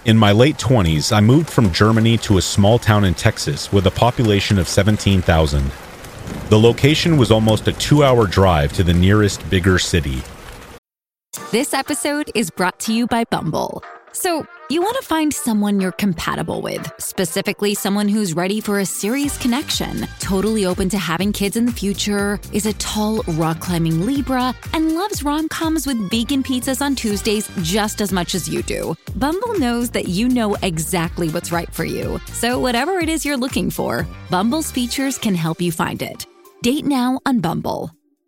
In my late 20s, I moved from Germany to a small town in Texas with a population of 17,000. The location was almost a 2-hour drive to the nearest bigger city. This episode is brought to you by Bumble. So, you want to find someone you're compatible with, specifically someone who's ready for a serious connection, totally open to having kids in the future, is a tall, rock-climbing Libra, and loves rom-coms with vegan pizzas on Tuesdays just as much as you do. Bumble knows that you know exactly what's right for you. So whatever it is you're looking for, Bumble's features can help you find it. Date now on Bumble.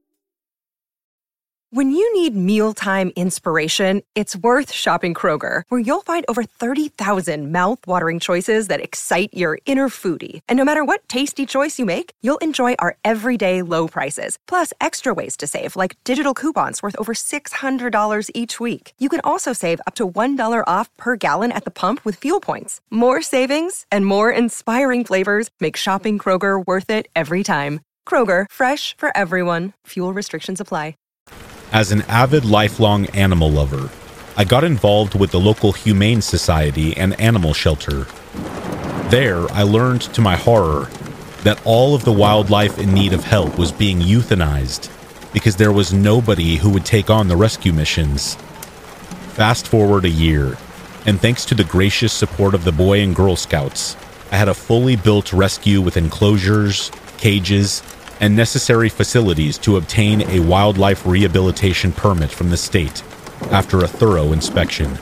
When you need mealtime inspiration, it's worth shopping Kroger, where you'll find over 30,000 mouth-watering choices that excite your inner foodie. And no matter what tasty choice you make, you'll enjoy our everyday low prices, plus extra ways to save, like digital coupons worth over $600 each week. You can also save up to $1 off per gallon at the pump with fuel points. More savings and more inspiring flavors make shopping Kroger worth it every time. Kroger, fresh for everyone. Fuel restrictions apply. As an avid lifelong animal lover, I got involved with the local Humane Society and animal shelter. There, I learned to my horror that all of the wildlife in need of help was being euthanized because there was nobody who would take on the rescue missions. Fast forward a year, and thanks to the gracious support of the Boy and Girl Scouts, I had a fully built rescue with enclosures, cages, and necessary facilities to obtain a wildlife rehabilitation permit from the state after a thorough inspection.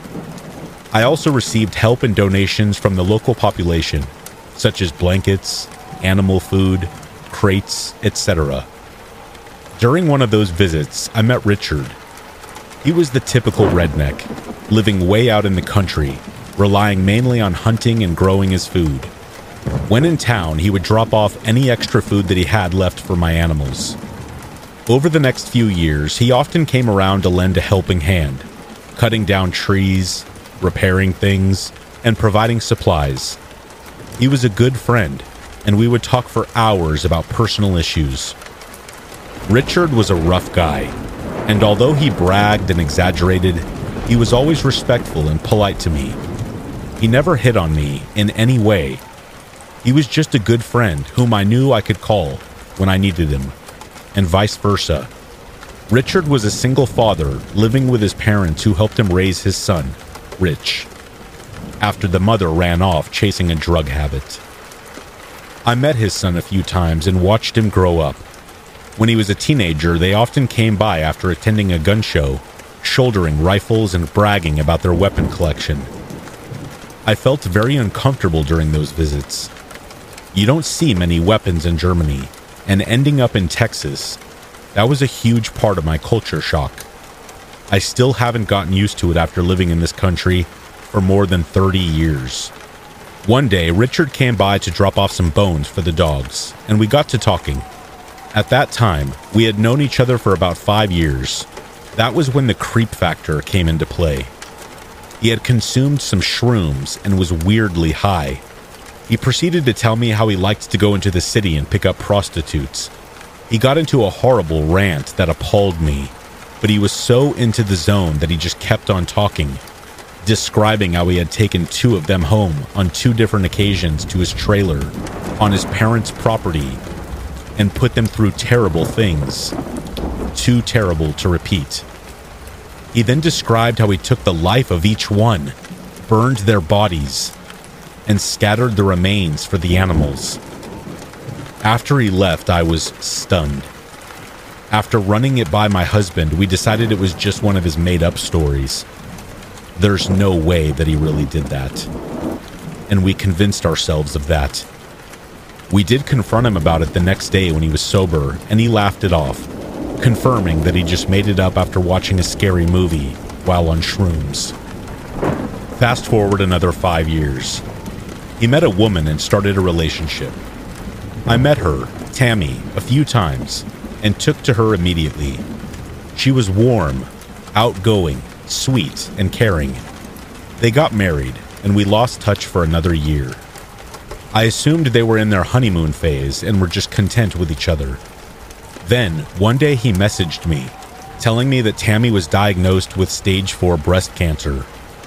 I also received help and donations from the local population, such as blankets, animal food, crates, etc. During one of those visits, I met Richard. He was the typical redneck, living way out in the country, relying mainly on hunting and growing his food. When in town, he would drop off any extra food that he had left for my animals. Over the next few years, he often came around to lend a helping hand, cutting down trees, repairing things, and providing supplies. He was a good friend, and we would talk for hours about personal issues. Richard was a rough guy, and although he bragged and exaggerated, he was always respectful and polite to me. He never hit on me in any way. He was just a good friend whom I knew I could call when I needed him, and vice versa. Richard was a single father living with his parents who helped him raise his son, Rich, after the mother ran off chasing a drug habit. I met his son a few times and watched him grow up. When he was a teenager, they often came by after attending a gun show, shouldering rifles and bragging about their weapon collection. I felt very uncomfortable during those visits. You don't see many weapons in Germany, and ending up in Texas, that was a huge part of my culture shock. I still haven't gotten used to it after living in this country for more than 30 years. One day, Richard came by to drop off some bones for the dogs, and we got to talking. At that time, we had known each other for about 5 years. That was when the creep factor came into play. He had consumed some shrooms and was weirdly high. He proceeded to tell me how he liked to go into the city and pick up prostitutes. He got into a horrible rant that appalled me, but he was so into the zone that he just kept on talking, describing how he had taken 2 of them home on 2 different occasions to his trailer on his parents' property and put them through terrible things, too terrible to repeat. He then described how he took the life of each one, burned their bodies, and scattered the remains for the animals. After he left, I was stunned. After running it by my husband, we decided it was just one of his made-up stories. There's no way that he really did that. And we convinced ourselves of that. We did confront him about it the next day when he was sober, and he laughed it off, confirming that he just made it up after watching a scary movie while on shrooms. Fast forward another 5 years. He met a woman and started a relationship. I met her, Tammy, a few times and took to her immediately. She was warm, outgoing, sweet, and caring. They got married, and we lost touch for another year. I assumed they were in their honeymoon phase and were just content with each other. Then, one day he messaged me, telling me that Tammy was diagnosed with stage 4 breast cancer.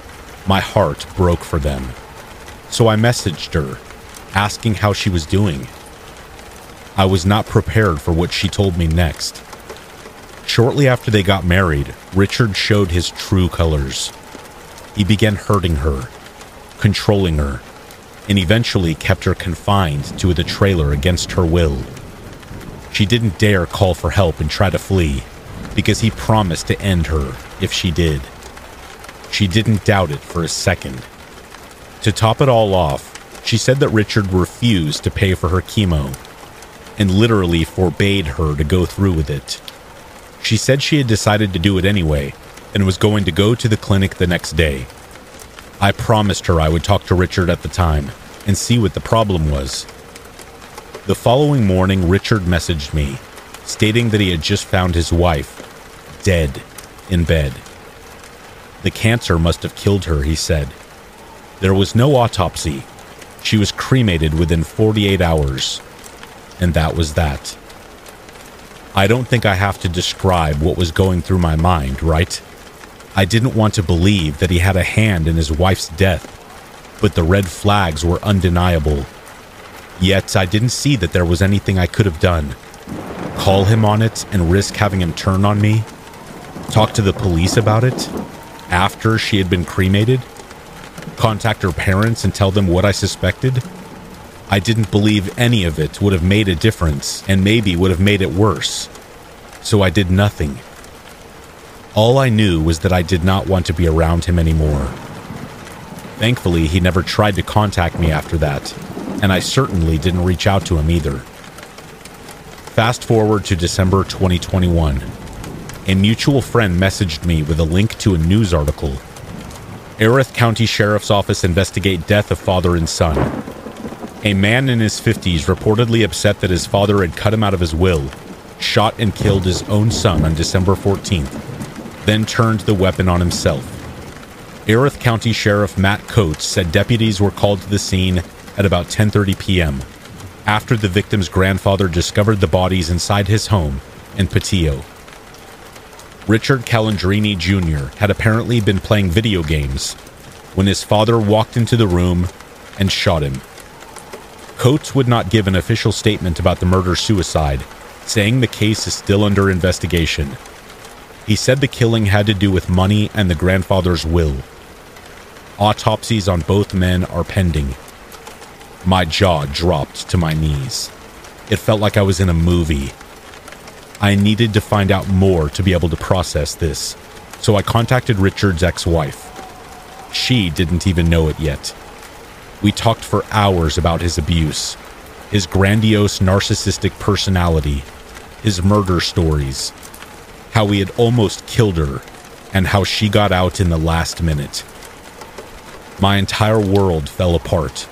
My heart broke for them. So I messaged her, asking how she was doing. I was not prepared for what she told me next. Shortly after they got married, Richard showed his true colors. He began hurting her, controlling her, and eventually kept her confined to the trailer against her will. She didn't dare call for help and try to flee, because he promised to end her if she did. She didn't doubt it for a second. To top it all off, she said that Richard refused to pay for her chemo, and literally forbade her to go through with it. She said she had decided to do it anyway, and was going to go to the clinic the next day. I promised her I would talk to Richard at the time, and see what the problem was. The following morning, Richard messaged me, stating that he had just found his wife, dead, in bed. The cancer must have killed her, he said. There was no autopsy. She was cremated within 48 hours. And that was that. I don't think I have to describe what was going through my mind, right? I didn't want to believe that he had a hand in his wife's death, but the red flags were undeniable. Yet I didn't see that there was anything I could have done. Call him on it and risk having him turn on me? Talk to the police about it? After she had been cremated? Contact her parents and tell them what I suspected? I didn't believe any of it would have made a difference, and maybe would have made it worse. So I did nothing. All I knew was that I did not want to be around him anymore. Thankfully, he never tried to contact me after that, and I certainly didn't reach out to him either. Fast forward to December 2021. A mutual friend messaged me with a link to a news article. Erath County Sheriff's Office investigate death of father and son. A man in his 50s reportedly upset that his father had cut him out of his will, shot and killed his own son on December 14th, then turned the weapon on himself. Erath County Sheriff Matt Coates said deputies were called to the scene at about 10:30 p.m. after the victim's grandfather discovered the bodies inside his home in Patillo. Richard Calandrini Jr. had apparently been playing video games when his father walked into the room and shot him. Coates would not give an official statement about the murder-suicide, saying the case is still under investigation. He said the killing had to do with money and the grandfather's will. Autopsies on both men are pending. My jaw dropped to my knees. It felt like I was in a movie. I needed to find out more to be able to process this, so I contacted Richard's ex-wife. She didn't even know it yet. We talked for hours about his abuse, his grandiose narcissistic personality, his murder stories, how he had almost killed her, and how she got out in the last minute. My entire world fell apart.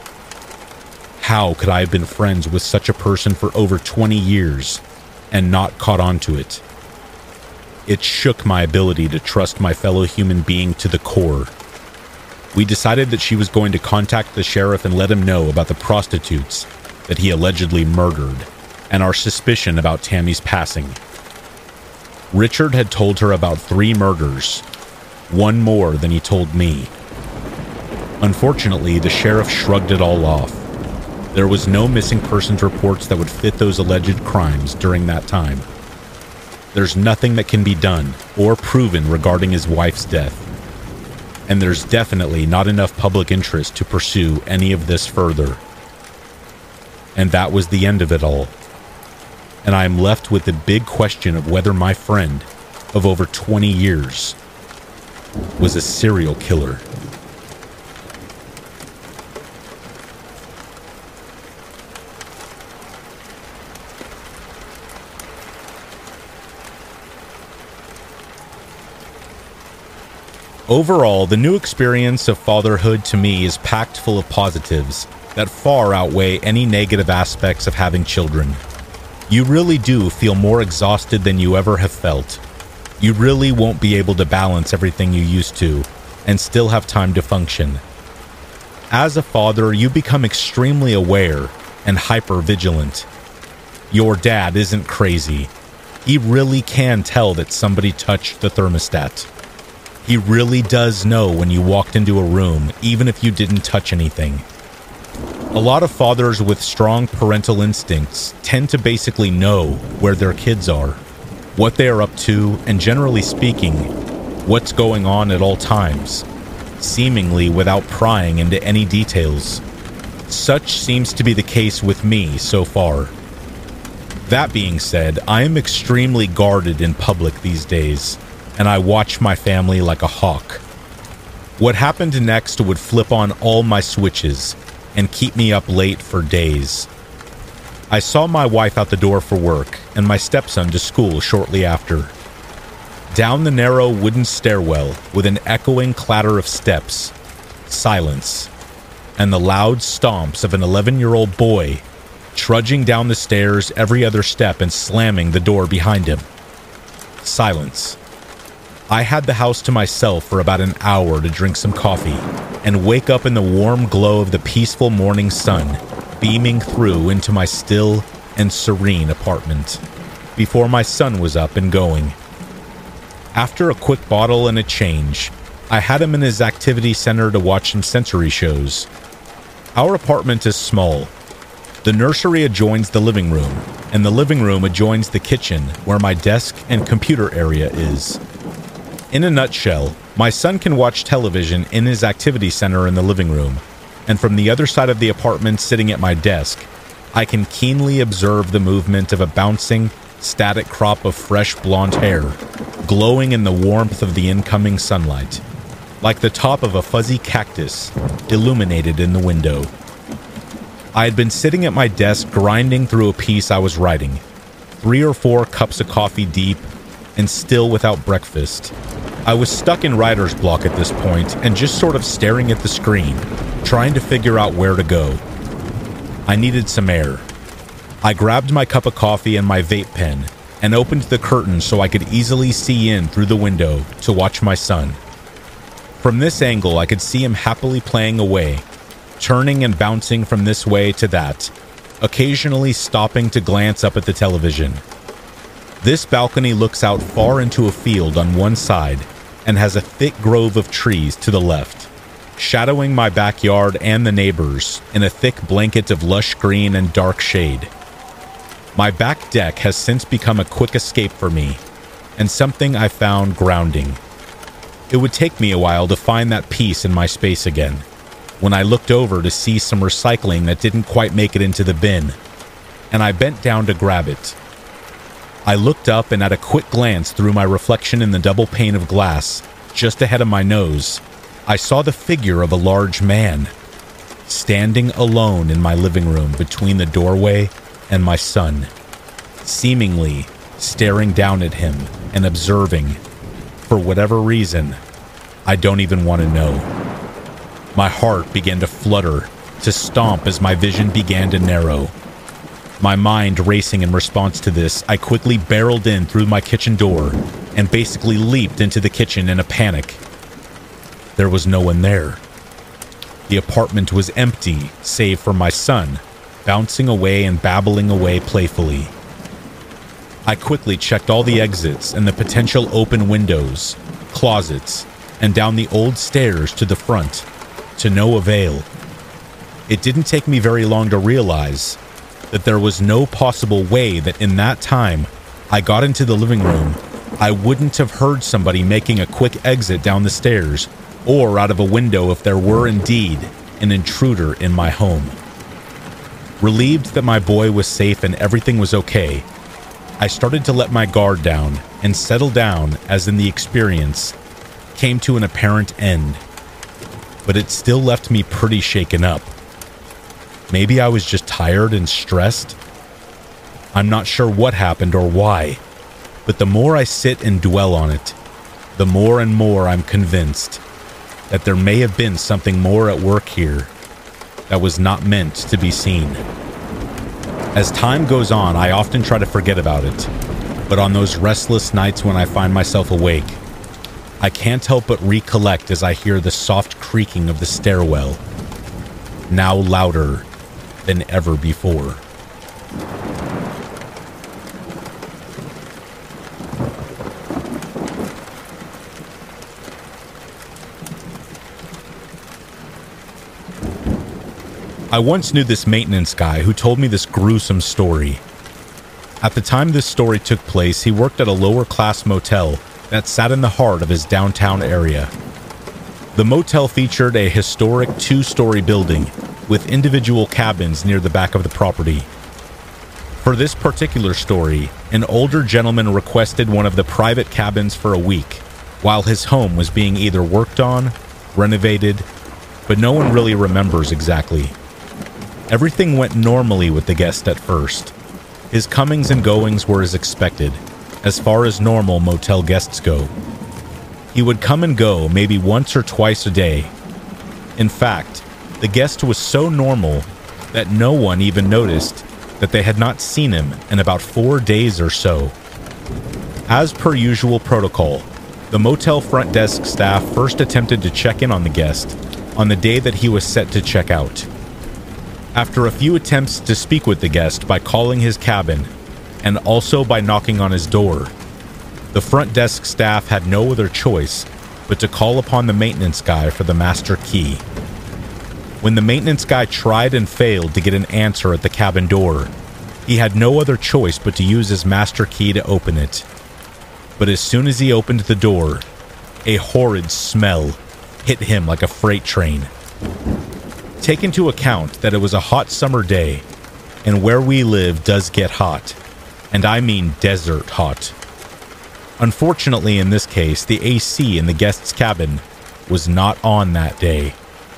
How could I have been friends with such a person for over 20 years and not caught on to it? It shook my ability to trust my fellow human being to the core. We decided that she was going to contact the sheriff and let him know about the prostitutes that he allegedly murdered and our suspicion about Tammy's passing. Richard had told her about 3 murders, one more than he told me. Unfortunately, the sheriff shrugged it all off. There was no missing persons reports that would fit those alleged crimes during that time. There's nothing that can be done or proven regarding his wife's death. And there's definitely not enough public interest to pursue any of this further. And that was the end of it all. And I am left with the big question of whether my friend of over 20 years was a serial killer. Overall, the new experience of fatherhood to me is packed full of positives that far outweigh any negative aspects of having children. You really do feel more exhausted than you ever have felt. You really won't be able to balance everything you used to and still have time to function. As a father, you become extremely aware and hyper-vigilant. Your dad isn't crazy. He really can tell that somebody touched the thermostat. He really does know when you walked into a room, even if you didn't touch anything. A lot of fathers with strong parental instincts tend to basically know where their kids are, what they are up to, and generally speaking, what's going on at all times, seemingly without prying into any details. Such seems to be the case with me so far. That being said, I am extremely guarded in public these days, and I watch my family like a hawk. What happened next would flip on all my switches and keep me up late for days. I saw my wife out the door for work and my stepson to school shortly after. Down the narrow wooden stairwell with an echoing clatter of steps, silence, and the loud stomps of an 11-year-old boy trudging down the stairs every other step and slamming the door behind him. Silence. I had the house to myself for about an hour to drink some coffee and wake up in the warm glow of the peaceful morning sun beaming through into my still and serene apartment before my son was up and going. After a quick bottle and a change, I had him in his activity center to watch some sensory shows. Our apartment is small. The nursery adjoins the living room, and the living room adjoins the kitchen where my desk and computer area is. In a nutshell, my son can watch television in his activity center in the living room, and from the other side of the apartment sitting at my desk, I can keenly observe the movement of a bouncing, static crop of fresh blonde hair, glowing in the warmth of the incoming sunlight, like the top of a fuzzy cactus illuminated in the window. I had been sitting at my desk grinding through a piece I was writing, 3 or 4 cups of coffee deep, and still without breakfast. I was stuck in writer's block at this point and just sort of staring at the screen, trying to figure out where to go. I needed some air. I grabbed my cup of coffee and my vape pen and opened the curtain so I could easily see in through the window to watch my son. From this angle, I could see him happily playing away, turning and bouncing from this way to that, occasionally stopping to glance up at the television. This balcony looks out far into a field on one side and has a thick grove of trees to the left, shadowing my backyard and the neighbors in a thick blanket of lush green and dark shade. My back deck has since become a quick escape for me, and something I found grounding. It would take me a while to find that peace in my space again, when I looked over to see some recycling that didn't quite make it into the bin, and I bent down to grab it. I looked up, and at a quick glance through my reflection in the double pane of glass just ahead of my nose, I saw the figure of a large man, standing alone in my living room between the doorway and my son, seemingly staring down at him and observing, for whatever reason, I don't even want to know. My heart began to flutter, to stomp as my vision began to narrow. My mind racing in response to this, I quickly barreled in through my kitchen door and basically leaped into the kitchen in a panic. There was no one there. The apartment was empty, save for my son, bouncing away and babbling away playfully. I quickly checked all the exits and the potential open windows, closets, and down the old stairs to the front, to no avail. It didn't take me very long to realize that there was no possible way that in that time I got into the living room, I wouldn't have heard somebody making a quick exit down the stairs or out of a window if there were indeed an intruder in my home. Relieved that my boy was safe and everything was okay, I started to let my guard down and settle down as in the experience came to an apparent end. But it still left me pretty shaken up. Maybe I was just tired and stressed. I'm not sure what happened or why, but the more I sit and dwell on it, the more and more I'm convinced that there may have been something more at work here that was not meant to be seen. As time goes on, I often try to forget about it, but on those restless nights when I find myself awake, I can't help but recollect as I hear the soft creaking of the stairwell, now louder than ever before. I once knew this maintenance guy who told me this gruesome story. At the time this story took place, he worked at a lower-class motel that sat in the heart of his downtown area. The motel featured a historic 2-story building with individual cabins near the back of the property. For this particular story, an older gentleman requested one of the private cabins for a week while his home was being either worked on, renovated, but no one really remembers exactly. Everything went normally with the guest at first. His comings and goings were as expected, as far as normal motel guests go. He would come and go maybe once or twice a day. In fact, the guest was so normal that no one even noticed that they had not seen him in about 4 days or so. As per usual protocol, the motel front desk staff first attempted to check in on the guest on the day that he was set to check out. After a few attempts to speak with the guest by calling his cabin and also by knocking on his door, the front desk staff had no other choice but to call upon the maintenance guy for the master key. When the maintenance guy tried and failed to get an answer at the cabin door, he had no other choice but to use his master key to open it. But as soon as he opened the door, a horrid smell hit him like a freight train. Take into account that it was a hot summer day, and where we live does get hot, and I mean desert hot. Unfortunately, in this case, the AC in the guest's cabin was not on that day.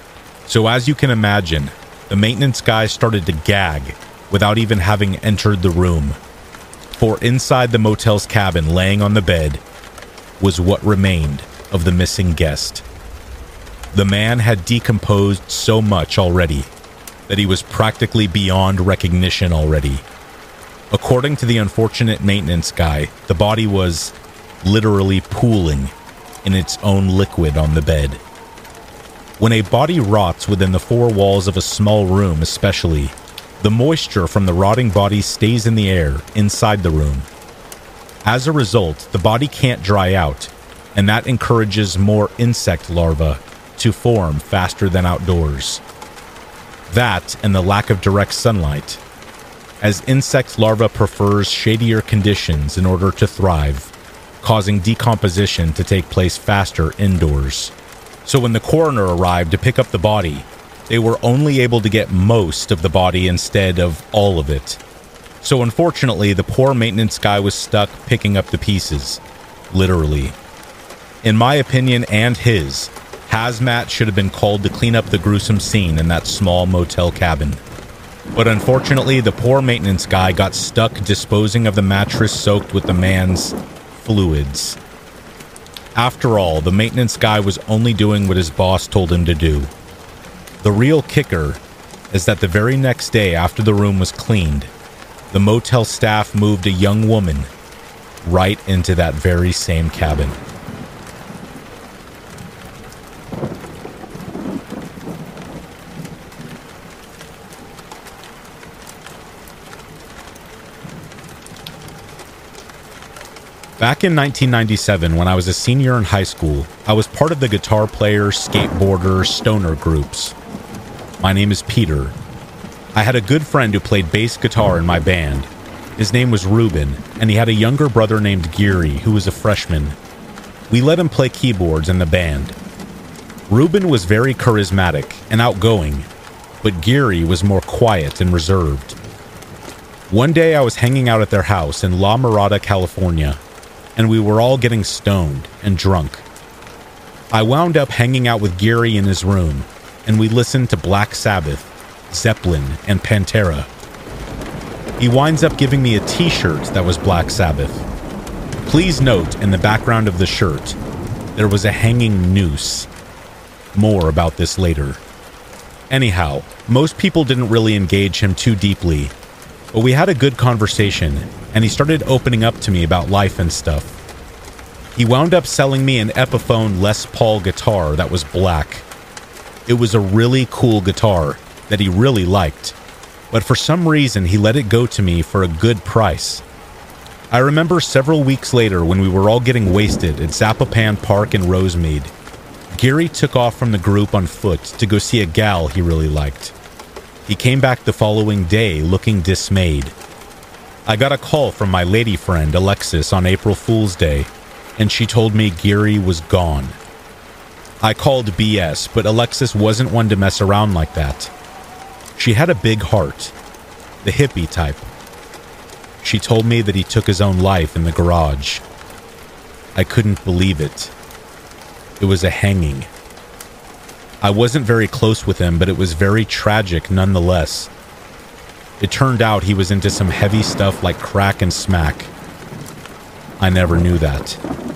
So as you can imagine, the maintenance guy started to gag without even having entered the room. For inside the motel's cabin, laying on the bed, was what remained of the missing guest. The man had decomposed so much already that he was practically beyond recognition already. According to the unfortunate maintenance guy, the body was literally pooling in its own liquid on the bed. When a body rots within the 4 walls of a small room especially, the moisture from the rotting body stays in the air inside the room. As a result, the body can't dry out, and that encourages more insect larvae to form faster than outdoors. That and the lack of direct sunlight, as insect larvae prefers shadier conditions in order to thrive, causing decomposition to take place faster indoors. So when the coroner arrived to pick up the body, they were only able to get most of the body instead of all of it. So unfortunately, the poor maintenance guy was stuck picking up the pieces, literally. In my opinion and his, hazmat should have been called to clean up the gruesome scene in that small motel cabin. But unfortunately, the poor maintenance guy got stuck disposing of the mattress soaked with the man's fluids. After all, the maintenance guy was only doing what his boss told him to do. The real kicker is that the very next day after the room was cleaned, the motel staff moved a young woman right into that very same cabin. Back in 1997, when I was a senior in high school, I was part of the guitar player, skateboarder, stoner groups. My name is Peter. I had a good friend who played bass guitar in my band. His name was Ruben, and he had a younger brother named Geary, who was a freshman. We let him play keyboards in the band. Ruben was very charismatic and outgoing, but Geary was more quiet and reserved. One day I was hanging out at their house in La Mirada, California, and we were all getting stoned and drunk. I wound up hanging out with Geary in his room, and we listened to Black Sabbath, Zeppelin, and Pantera. He winds up giving me a t-shirt that was Black Sabbath. Please note, in the background of the shirt, there was a hanging noose. More about this later. Anyhow, most people didn't really engage him too deeply, but we had a good conversation, and he started opening up to me about life and stuff. He wound up selling me an Epiphone Les Paul guitar that was black. It was a really cool guitar that he really liked, but for some reason he let it go to me for a good price. I remember several weeks later when we were all getting wasted at Zapopan Park in Rosemead, Geary took off from the group on foot to go see a gal he really liked. He came back the following day looking dismayed. I got a call from my lady friend Alexis on April Fool's Day, and she told me Geary was gone. I called BS, but Alexis wasn't one to mess around like that. She had a big heart, the hippie type. She told me that he took his own life in the garage. I couldn't believe it. It was a hanging. I wasn't very close with him, but it was very tragic nonetheless. It turned out he was into some heavy stuff like crack and smack. I never knew that.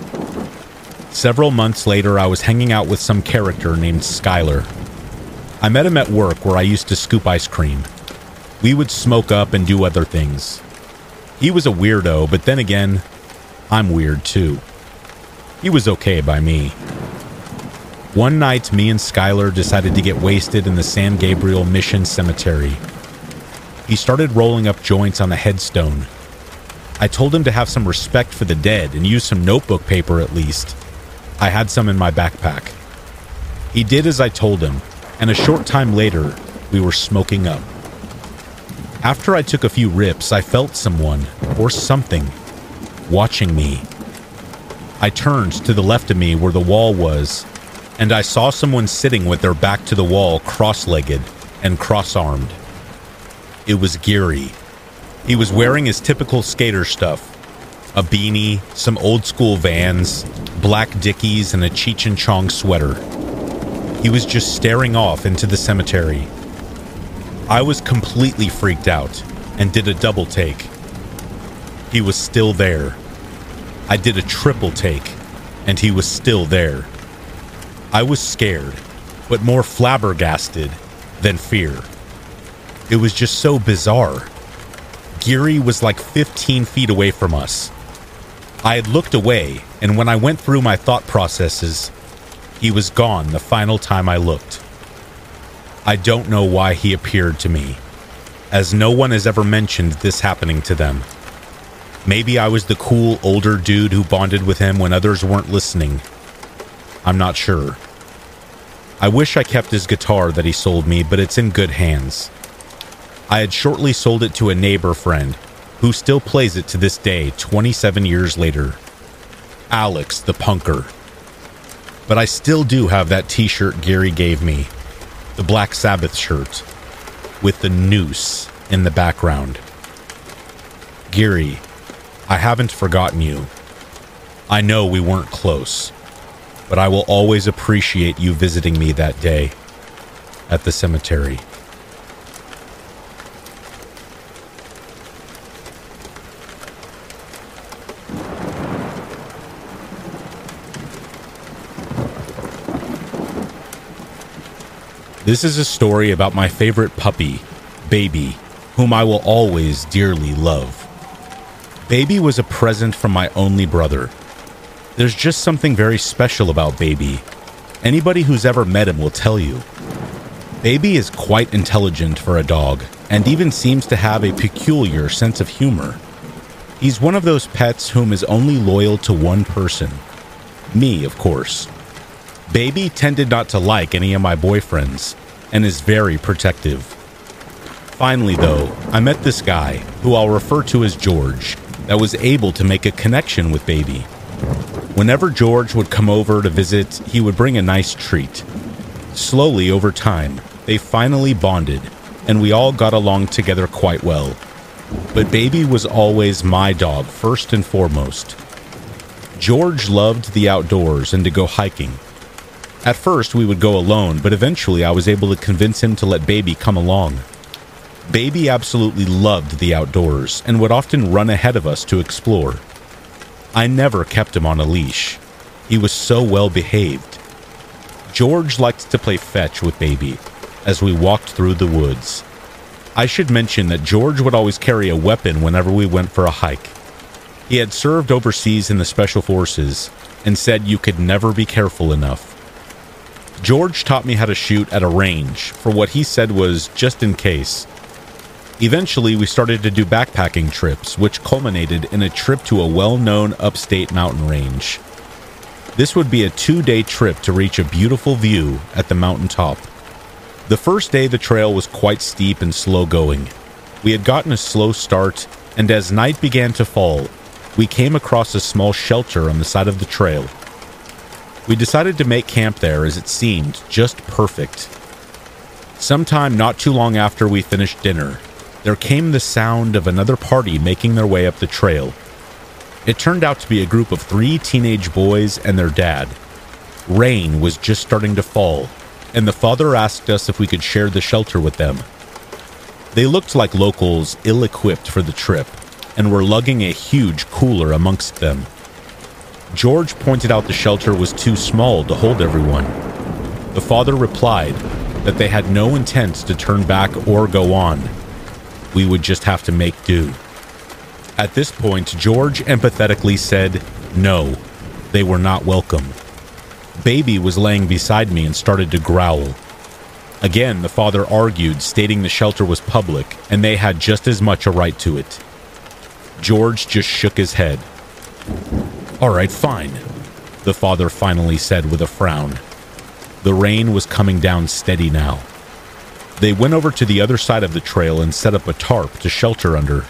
Several months later, I was hanging out with some character named Skylar. I met him at work where I used to scoop ice cream. We would smoke up and do other things. He was a weirdo, but then again, I'm weird too. He was okay by me. One night, me and Skylar decided to get wasted in the San Gabriel Mission Cemetery. He started rolling up joints on the headstone. I told him to have some respect for the dead and use some notebook paper at least. I had some in my backpack. He did as I told him, and a short time later, we were smoking up. After I took a few rips, I felt someone, or something, watching me. I turned to the left of me where the wall was, and I saw someone sitting with their back to the wall, cross-legged and cross-armed. It was Geary. He was wearing his typical skater stuff. A beanie, some old-school Vans, black Dickies, and a Cheech and Chong sweater. He was just staring off into the cemetery. I was completely freaked out and did a double take. He was still there. I did a triple take, and he was still there. I was scared, but more flabbergasted than fear. It was just so bizarre. Geary was like 15 feet away from us. I had looked away, and when I went through my thought processes, he was gone the final time I looked. I don't know why he appeared to me, as no one has ever mentioned this happening to them. Maybe I was the cool older dude who bonded with him when others weren't listening. I'm not sure. I wish I kept his guitar that he sold me, but it's in good hands. I had shortly sold it to a neighbor friend, who still plays it to this day, 27 years later. Alex the Punker. But I still do have that t-shirt Geary gave me. The Black Sabbath shirt, with the noose in the background. Geary, I haven't forgotten you. I know we weren't close, but I will always appreciate you visiting me that day at the cemetery. This is a story about my favorite puppy, Baby, whom I will always dearly love. Baby was a present from my only brother. There's just something very special about Baby. Anybody who's ever met him will tell you. Baby is quite intelligent for a dog, and even seems to have a peculiar sense of humor. He's one of those pets whom is only loyal to one person. Me, of course. Baby tended not to like any of my boyfriends, and is very protective. Finally, though, I met this guy, who I'll refer to as George, that was able to make a connection with Baby. Whenever George would come over to visit, he would bring a nice treat. Slowly, over time, they finally bonded, and we all got along together quite well. But Baby was always my dog, first and foremost. George loved the outdoors and to go hiking. At first, we would go alone, but eventually I was able to convince him to let Baby come along. Baby absolutely loved the outdoors and would often run ahead of us to explore. I never kept him on a leash. He was so well behaved. George liked to play fetch with Baby as we walked through the woods. I should mention that George would always carry a weapon whenever we went for a hike. He had served overseas in the Special Forces and said you could never be careful enough. George taught me how to shoot at a range for what he said was just in case. Eventually, we started to do backpacking trips, which culminated in a trip to a well-known upstate mountain range. This would be a 2-day trip to reach a beautiful view at the mountaintop. The first day, the trail was quite steep and slow going. We had gotten a slow start, and as night began to fall, we came across a small shelter on the side of the trail. We decided to make camp there as it seemed just perfect. Sometime not too long after we finished dinner, there came the sound of another party making their way up the trail. It turned out to be a group of 3 teenage boys and their dad. Rain was just starting to fall, and the father asked us if we could share the shelter with them. They looked like locals ill-equipped for the trip, and were lugging a huge cooler amongst them. George pointed out the shelter was too small to hold everyone. The father replied that they had no intent to turn back or go on. We would just have to make do. At this point, George empathetically said, no, they were not welcome. Baby was laying beside me and started to growl. Again, the father argued, stating the shelter was public and they had just as much a right to it. George just shook his head. All right, fine, the father finally said with a frown. The rain was coming down steady now. They went over to the other side of the trail and set up a tarp to shelter under.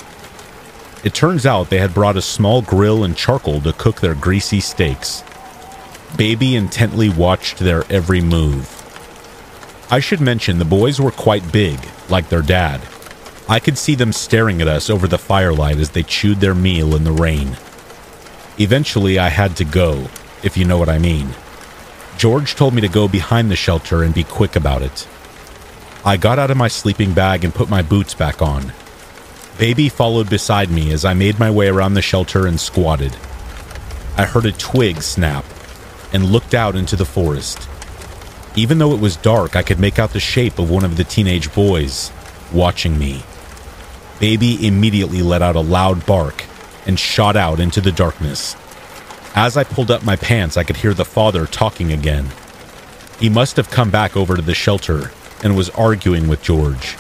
It turns out they had brought a small grill and charcoal to cook their greasy steaks. Baby intently watched their every move. I should mention the boys were quite big, like their dad. I could see them staring at us over the firelight as they chewed their meal in the rain. Eventually, I had to go, if you know what I mean. George told me to go behind the shelter and be quick about it. I got out of my sleeping bag and put my boots back on. Baby followed beside me as I made my way around the shelter and squatted. I heard a twig snap and looked out into the forest. Even though it was dark, I could make out the shape of one of the teenage boys, watching me. Baby immediately let out a loud bark and shot out into the darkness. As I pulled up my pants, I could hear the father talking again. He must have come back over to the shelter and was arguing with George.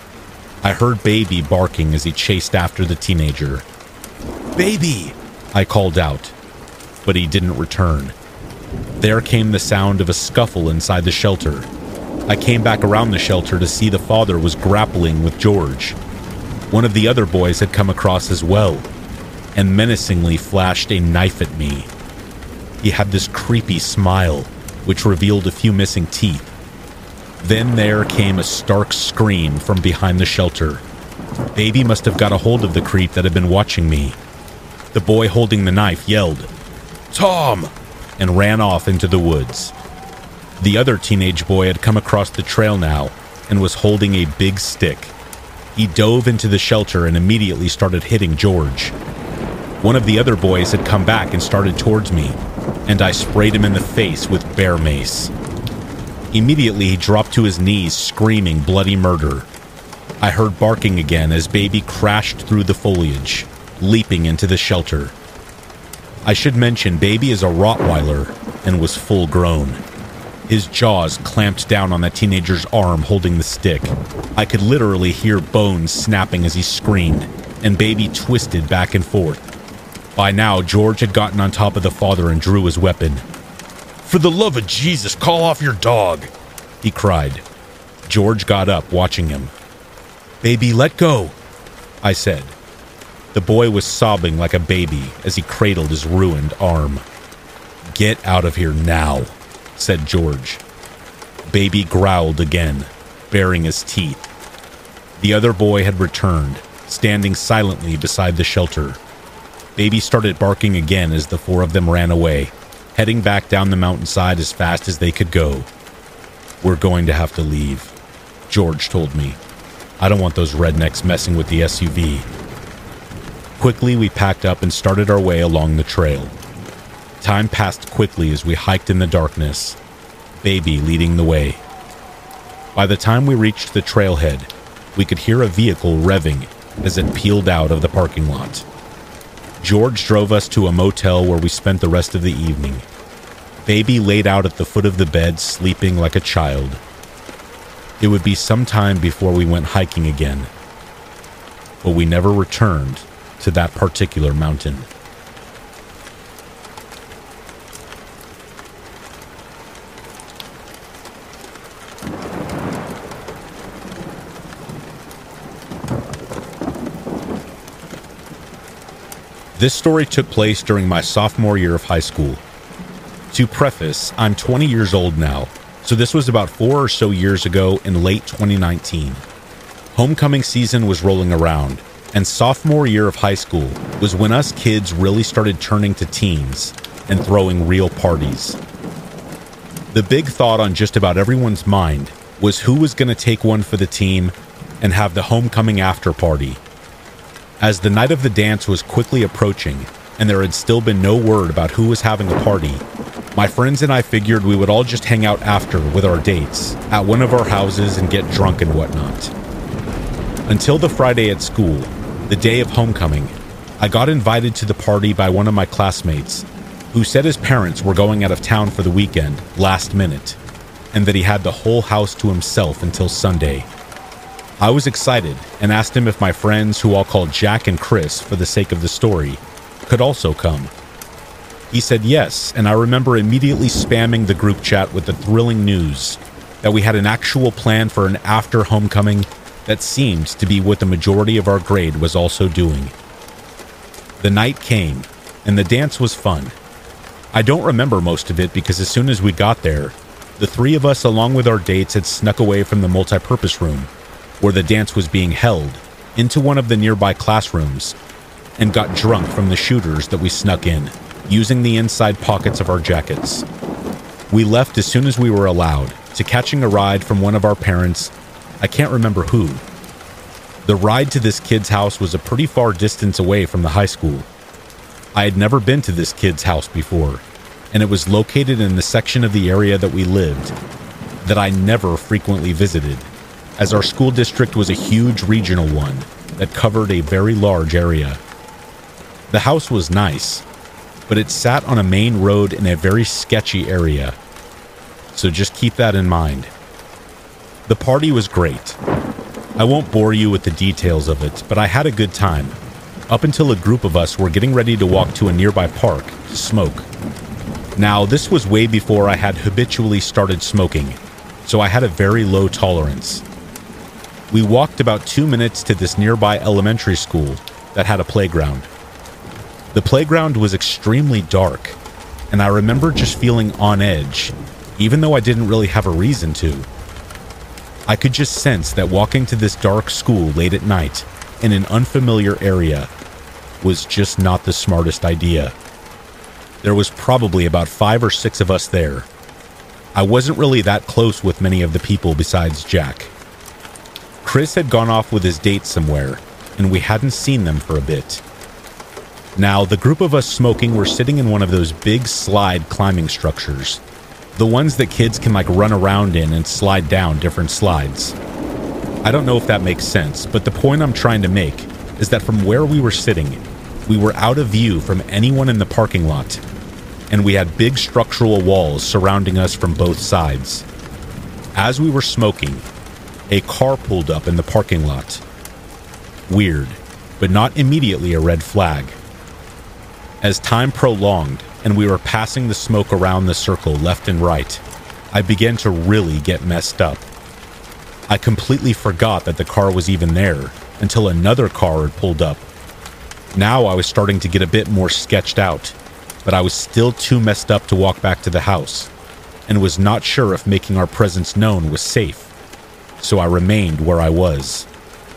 I heard Baby barking as he chased after the teenager. Baby! I called out, but he didn't return. There came the sound of a scuffle inside the shelter. I came back around the shelter to see the father was grappling with George. One of the other boys had come across as well, and menacingly flashed a knife at me. He had this creepy smile, which revealed a few missing teeth. Then there came a stark scream from behind the shelter. Baby must have got a hold of the creep that had been watching me. The boy holding the knife yelled, "Tom!" and ran off into the woods. The other teenage boy had come across the trail now and was holding a big stick. He dove into the shelter and immediately started hitting George. One of the other boys had come back and started towards me, and I sprayed him in the face with bear mace. Immediately, he dropped to his knees, screaming bloody murder. I heard barking again as Baby crashed through the foliage, leaping into the shelter. I should mention Baby is a Rottweiler and was full grown. His jaws clamped down on that teenager's arm holding the stick. I could literally hear bones snapping as he screamed, and Baby twisted back and forth. By now, George had gotten on top of the father and drew his weapon. "For the love of Jesus, call off your dog!" he cried. George got up, watching him. "Baby, let go," I said. The boy was sobbing like a baby as he cradled his ruined arm. "Get out of here now," said George. Baby growled again, baring his teeth. The other boy had returned, standing silently beside the shelter. Baby started barking again as the 4 of them ran away, heading back down the mountainside as fast as they could go. "We're going to have to leave," George told me. "I don't want those rednecks messing with the SUV." Quickly, we packed up and started our way along the trail. Time passed quickly as we hiked in the darkness, Baby leading the way. By the time we reached the trailhead, we could hear a vehicle revving as it peeled out of the parking lot. George drove us to a motel where we spent the rest of the evening. Baby laid out at the foot of the bed, sleeping like a child. It would be some time before we went hiking again, but we never returned to that particular mountain. This story took place during my sophomore year of high school. To preface, I'm 20 years old now, so this was about 4 or so years ago in late 2019. Homecoming season was rolling around, and sophomore year of high school was when us kids really started turning to teens and throwing real parties. The big thought on just about everyone's mind was who was going to take one for the team and have the homecoming after party. As the night of the dance was quickly approaching, and there had still been no word about who was having a party, my friends and I figured we would all just hang out after with our dates at one of our houses and get drunk and whatnot. Until the Friday at school, the day of homecoming, I got invited to the party by one of my classmates, who said his parents were going out of town for the weekend, last minute, and that he had the whole house to himself until Sunday. I was excited and asked him if my friends, who I'll call Jack and Chris for the sake of the story, could also come. He said yes, and I remember immediately spamming the group chat with the thrilling news that we had an actual plan for an after homecoming that seemed to be what the majority of our grade was also doing. The night came, and the dance was fun. I don't remember most of it because as soon as we got there, the three of us along with our dates had snuck away from the multipurpose room, where the dance was being held, into one of the nearby classrooms, and got drunk from the shooters that we snuck in, using the inside pockets of our jackets. We left as soon as we were allowed, to catching a ride from one of our parents, I can't remember who. The ride to this kid's house was a pretty far distance away from the high school. I had never been to this kid's house before, and it was located in the section of the area that we lived that I never frequently visited, as our school district was a huge regional one that covered a very large area. The house was nice, but it sat on a main road in a very sketchy area, so just keep that in mind. The party was great. I won't bore you with the details of it, but I had a good time, up until a group of us were getting ready to walk to a nearby park to smoke. Now, this was way before I had habitually started smoking, so I had a very low tolerance. We walked about 2 minutes to this nearby elementary school that had a playground. The playground was extremely dark, and I remember just feeling on edge, even though I didn't really have a reason to. I could just sense that walking to this dark school late at night in an unfamiliar area was just not the smartest idea. There was probably about 5 or 6 of us there. I wasn't really that close with many of the people besides Jack. Chris had gone off with his date somewhere, and we hadn't seen them for a bit. Now, the group of us smoking were sitting in one of those big slide climbing structures. The ones that kids can run around in and slide down different slides. I don't know if that makes sense, but the point I'm trying to make is that from where we were sitting, we were out of view from anyone in the parking lot, and we had big structural walls surrounding us from both sides. As we were smoking, a car pulled up in the parking lot. Weird, but not immediately a red flag. As time prolonged and we were passing the smoke around the circle left and right, I began to really get messed up. I completely forgot that the car was even there until another car had pulled up. Now I was starting to get a bit more sketched out, but I was still too messed up to walk back to the house, and was not sure if making our presence known was safe, so I remained where I was.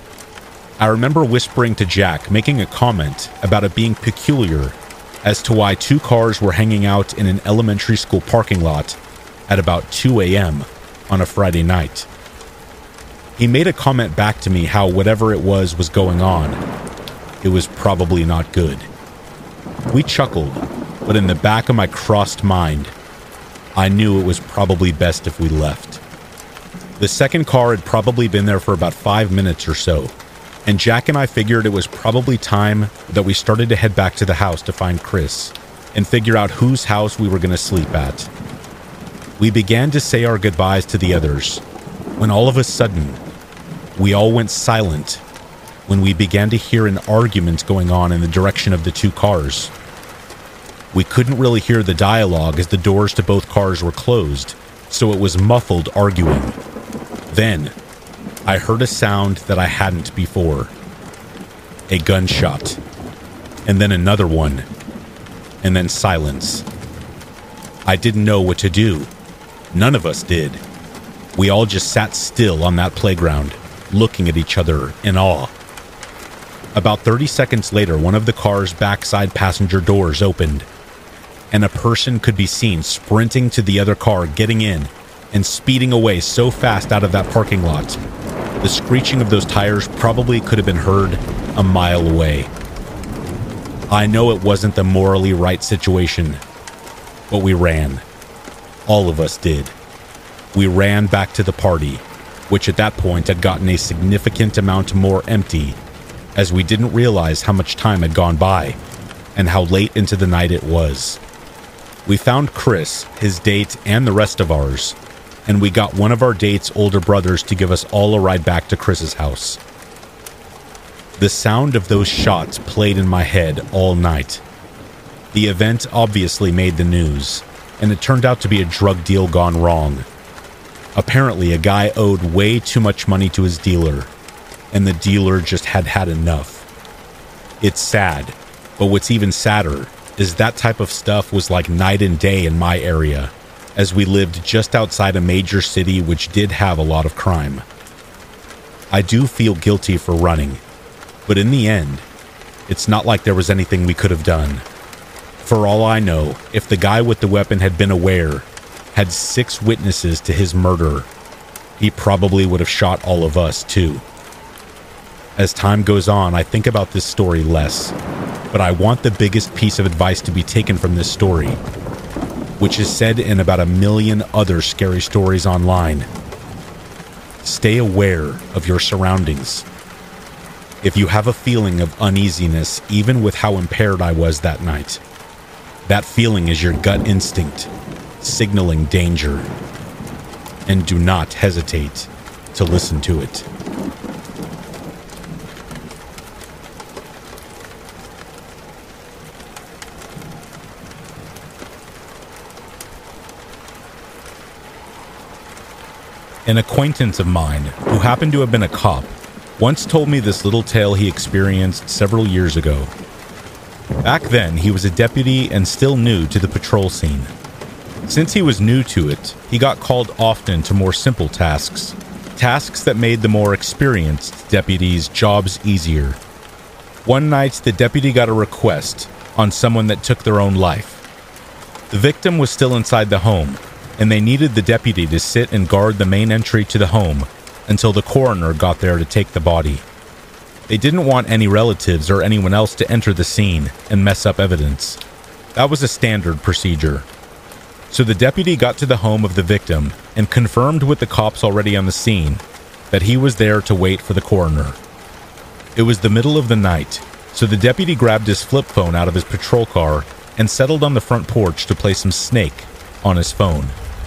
I remember whispering to Jack, making a comment about it being peculiar as to why 2 cars were hanging out in an elementary school parking lot at about 2 a.m. on a Friday night. He made a comment back to me how whatever it was going on, it was probably not good. We chuckled, but in the back of my crossed mind, I knew it was probably best if we left. The second car had probably been there for about 5 minutes or so, and Jack and I figured it was probably time that we started to head back to the house to find Chris and figure out whose house we were going to sleep at. We began to say our goodbyes to the others, when all of a sudden, we all went silent when we began to hear an argument going on in the direction of the 2 cars. We couldn't really hear the dialogue as the doors to both cars were closed, so it was muffled arguing. Then, I heard a sound that I hadn't before. A gunshot. and then another one, and then silence. I didn't know what to do. None of us did. We all just sat still on that playground, looking at each other in awe. About 30 seconds later, one of the car's backside passenger doors opened, and a person could be seen sprinting to the other car, getting in, and speeding away so fast out of that parking lot. The screeching of those tires probably could have been heard a mile away. I know it wasn't the morally right situation, but we ran. All of us did. We ran back to the party, which at that point had gotten a significant amount more empty, as we didn't realize how much time had gone by and how late into the night it was. We found Chris, his date, and the rest of ours, and we got one of our date's older brothers to give us all a ride back to Chris's house. The sound of those shots played in my head all night. The event obviously made the news, and it turned out to be a drug deal gone wrong. Apparently, a guy owed way too much money to his dealer, and the dealer just had had enough. It's sad, but what's even sadder is that type of stuff was like night and day in my area, as we lived just outside a major city which did have a lot of crime. I do feel guilty for running, but in the end, it's not like there was anything we could have done. For all I know, if the guy with the weapon had been aware, had 6 witnesses to his murder, he probably would have shot all of us too. As time goes on, I think about this story less, but I want the biggest piece of advice to be taken from this story, which is said in about 1 million other scary stories online. Stay aware of your surroundings. If you have a feeling of uneasiness, even with how impaired I was that night, that feeling is your gut instinct, signaling danger. And do not hesitate to listen to it. An acquaintance of mine, who happened to have been a cop, once told me this little tale he experienced several years ago. Back then, he was a deputy and still new to the patrol scene. Since he was new to it, he got called often to more simple tasks, tasks that made the more experienced deputies' jobs easier. One night, the deputy got a request on someone that took their own life. The victim was still inside the home, and they needed the deputy to sit and guard the main entry to the home until the coroner got there to take the body. They didn't want any relatives or anyone else to enter the scene and mess up evidence. That was a standard procedure. So the deputy got to the home of the victim and confirmed with the cops already on the scene that he was there to wait for the coroner. It was the middle of the night, so the deputy grabbed his flip phone out of his patrol car and settled on the front porch to play some Snake on his phone.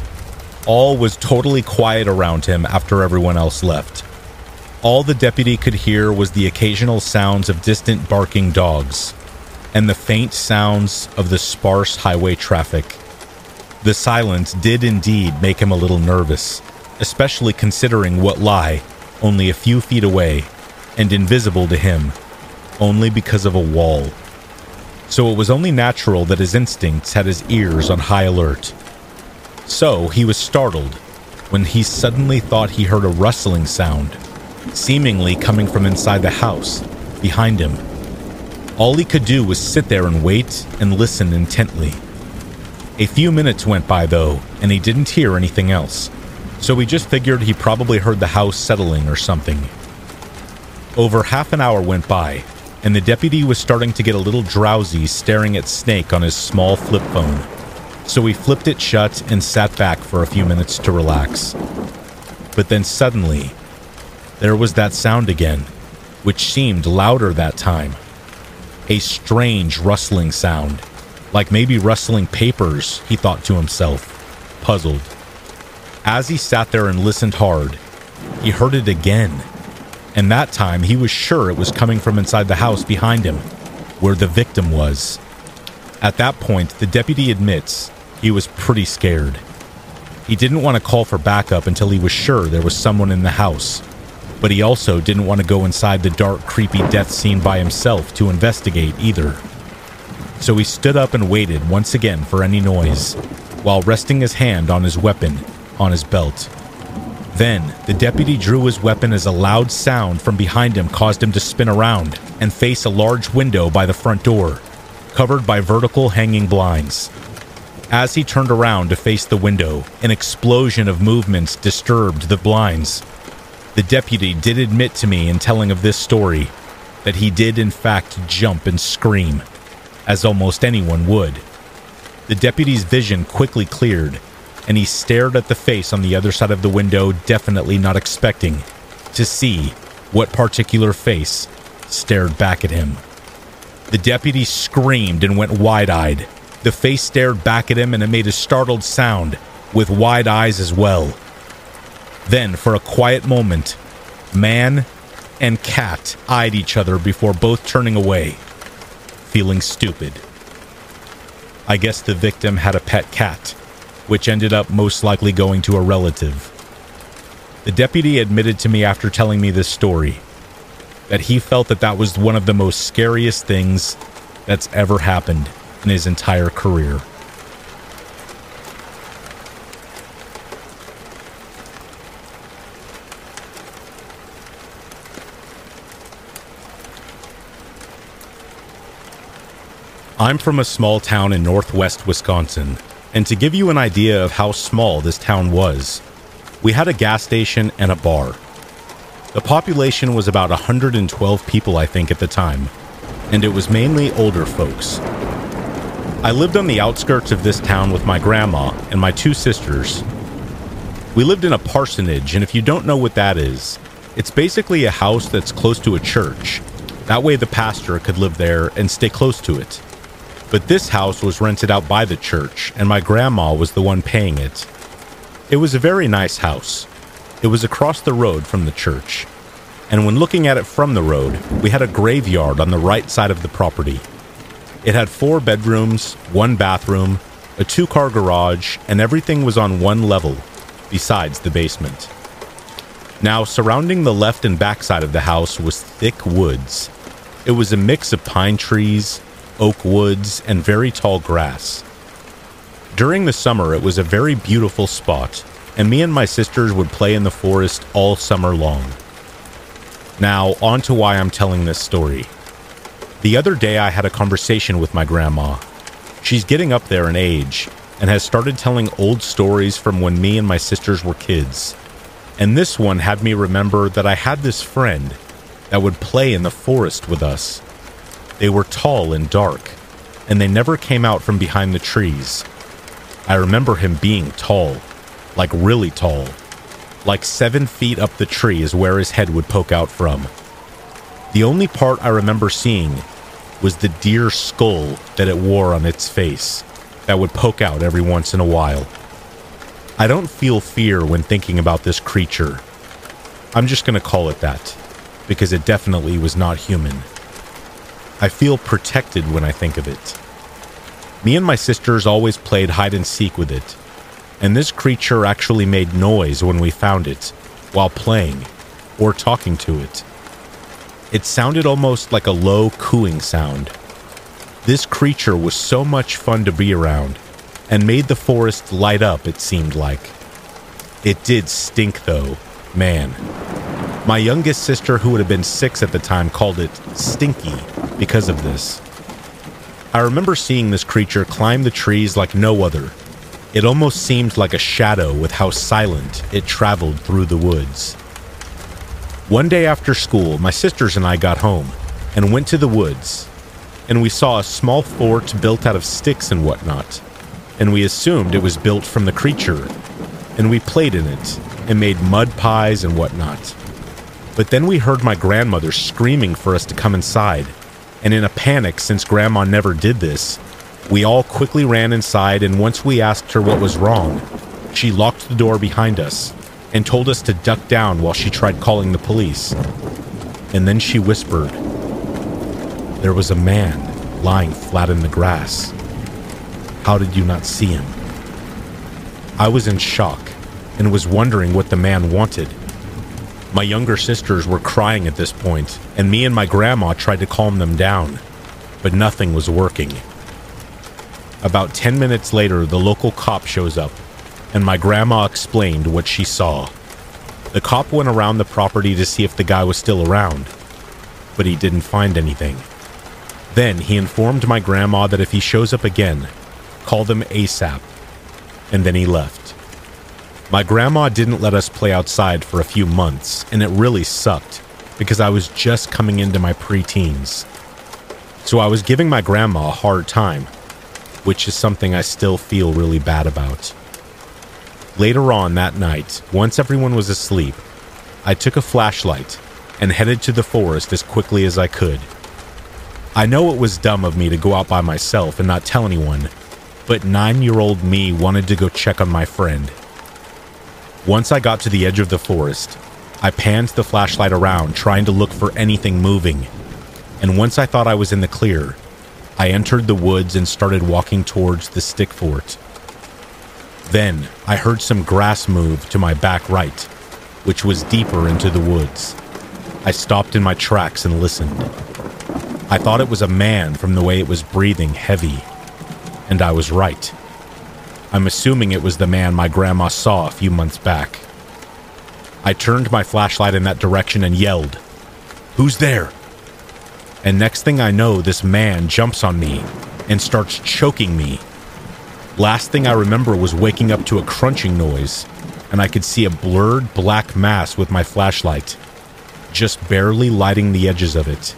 All was totally quiet around him after everyone else left. All the deputy could hear was the occasional sounds of distant barking dogs and the faint sounds of the sparse highway traffic. The silence did indeed make him a little nervous, especially considering what lay only a few feet away and invisible to him, only because of a wall. So it was only natural that his instincts had his ears on high alert. So he was startled when he suddenly thought he heard a rustling sound, seemingly coming from inside the house, behind him. All he could do was sit there and wait and listen intently. A few minutes went by though, and he didn't hear anything else, so we just figured he probably heard the house settling or something. Over half an hour went by, and the deputy was starting to get a little drowsy staring at Snake on his small flip phone. So he flipped it shut and sat back for a few minutes to relax. But then suddenly, there was that sound again, which seemed louder that time. A strange rustling sound, like maybe rustling papers, he thought to himself, puzzled. As he sat there and listened hard, he heard it again, and that time he was sure it was coming from inside the house behind him, where the victim was. At that point, the deputy admits he was pretty scared. He didn't want to call for backup until he was sure there was someone in the house, but he also didn't want to go inside the dark, creepy death scene by himself to investigate either. So he stood up and waited once again for any noise, while resting his hand on his weapon on his belt. Then, the deputy drew his weapon as a loud sound from behind him caused him to spin around and face a large window by the front door, covered by vertical hanging blinds. As he turned around to face the window, an explosion of movements disturbed the blinds. The deputy did admit to me in telling of this story that he did in fact jump and scream, as almost anyone would. The deputy's vision quickly cleared, and he stared at the face on the other side of the window, definitely not expecting to see what particular face stared back at him. The deputy screamed and went wide-eyed. The face stared back at him and it made a startled sound, with wide eyes as well. Then, for a quiet moment, man and cat eyed each other before both turning away, feeling stupid. I guess the victim had a pet cat, which ended up most likely going to a relative. The deputy admitted to me after telling me this story that he felt that that was one of the most scariest things that's ever happened in his entire career. I'm from a small town in northwest Wisconsin, and to give you an idea of how small this town was, we had a gas station and a bar. The population was about 112 people, I think, at the time, and it was mainly older folks. I lived on the outskirts of this town with my grandma and my two sisters. We lived in a parsonage, and if you don't know what that is, it's basically a house that's close to a church. That way the pastor could live there and stay close to it. But this house was rented out by the church, and my grandma was the one paying it. It was a very nice house. It was across the road from the church, and when looking at it from the road, we had a graveyard on the right side of the property. It had 4 bedrooms, 1 bathroom, a 2-car garage, and everything was on one level, besides the basement. Now, surrounding the left and back side of the house was thick woods. It was a mix of pine trees, oak woods, and very tall grass. During the summer, it was a very beautiful spot, and me and my sisters would play in the forest all summer long. Now, on to why I'm telling this story. The other day, I had a conversation with my grandma. She's getting up there in age, and has started telling old stories from when me and my sisters were kids. And this one had me remember that I had this friend that would play in the forest with us. They were tall and dark, and they never came out from behind the trees. I remember him being tall, like really tall. Like 7 feet up the tree is where his head would poke out from. The only part I remember seeing was the deer skull that it wore on its face, that would poke out every once in a while. I don't feel fear when thinking about this creature. I'm just going to call it that, because it definitely was not human. I feel protected when I think of it. Me and my sisters always played hide and seek with it, and this creature actually made noise when we found it, while playing, or talking to it. It sounded almost like a low cooing sound. This creature was so much fun to be around, and made the forest light up, it seemed like. It did stink though, man. My youngest sister, who would have been 6 at the time, called it Stinky because of this. I remember seeing this creature climb the trees like no other. It almost seemed like a shadow with how silent it traveled through the woods. One day after school, my sisters and I got home and went to the woods, and we saw a small fort built out of sticks and whatnot, and we assumed it was built from the creature, and we played in it and made mud pies and whatnot. But then we heard my grandmother screaming for us to come inside, and in a panic, since Grandma never did this, we all quickly ran inside, and once we asked her what was wrong, she locked the door behind us and told us to duck down while she tried calling the police. And then she whispered, "There was a man lying flat in the grass. How did you not see him?" I was in shock and was wondering what the man wanted. My younger sisters were crying at this point, and me and my grandma tried to calm them down, but nothing was working. About 10 minutes later, the local cop shows up, and my grandma explained what she saw. The cop went around the property to see if the guy was still around, but he didn't find anything. Then he informed my grandma that if he shows up again, call them ASAP, and then he left. My grandma didn't let us play outside for a few months, and it really sucked because I was just coming into my preteens. So I was giving my grandma a hard time, which is something I still feel really bad about. Later on that night, once everyone was asleep, I took a flashlight and headed to the forest as quickly as I could. I know it was dumb of me to go out by myself and not tell anyone, but 9-year-old me wanted to go check on my friend. Once I got to the edge of the forest, I panned the flashlight around trying to look for anything moving, and once I thought I was in the clear, I entered the woods and started walking towards the stick fort. Then I heard some grass move to my back right, which was deeper into the woods. I stopped in my tracks and listened. I thought it was a man from the way it was breathing heavy, and I was right. I'm assuming it was the man my grandma saw a few months back. I turned my flashlight in that direction and yelled, "Who's there?" And next thing I know, this man jumps on me and starts choking me. Last thing I remember was waking up to a crunching noise, and I could see a blurred black mass with my flashlight, just barely lighting the edges of it.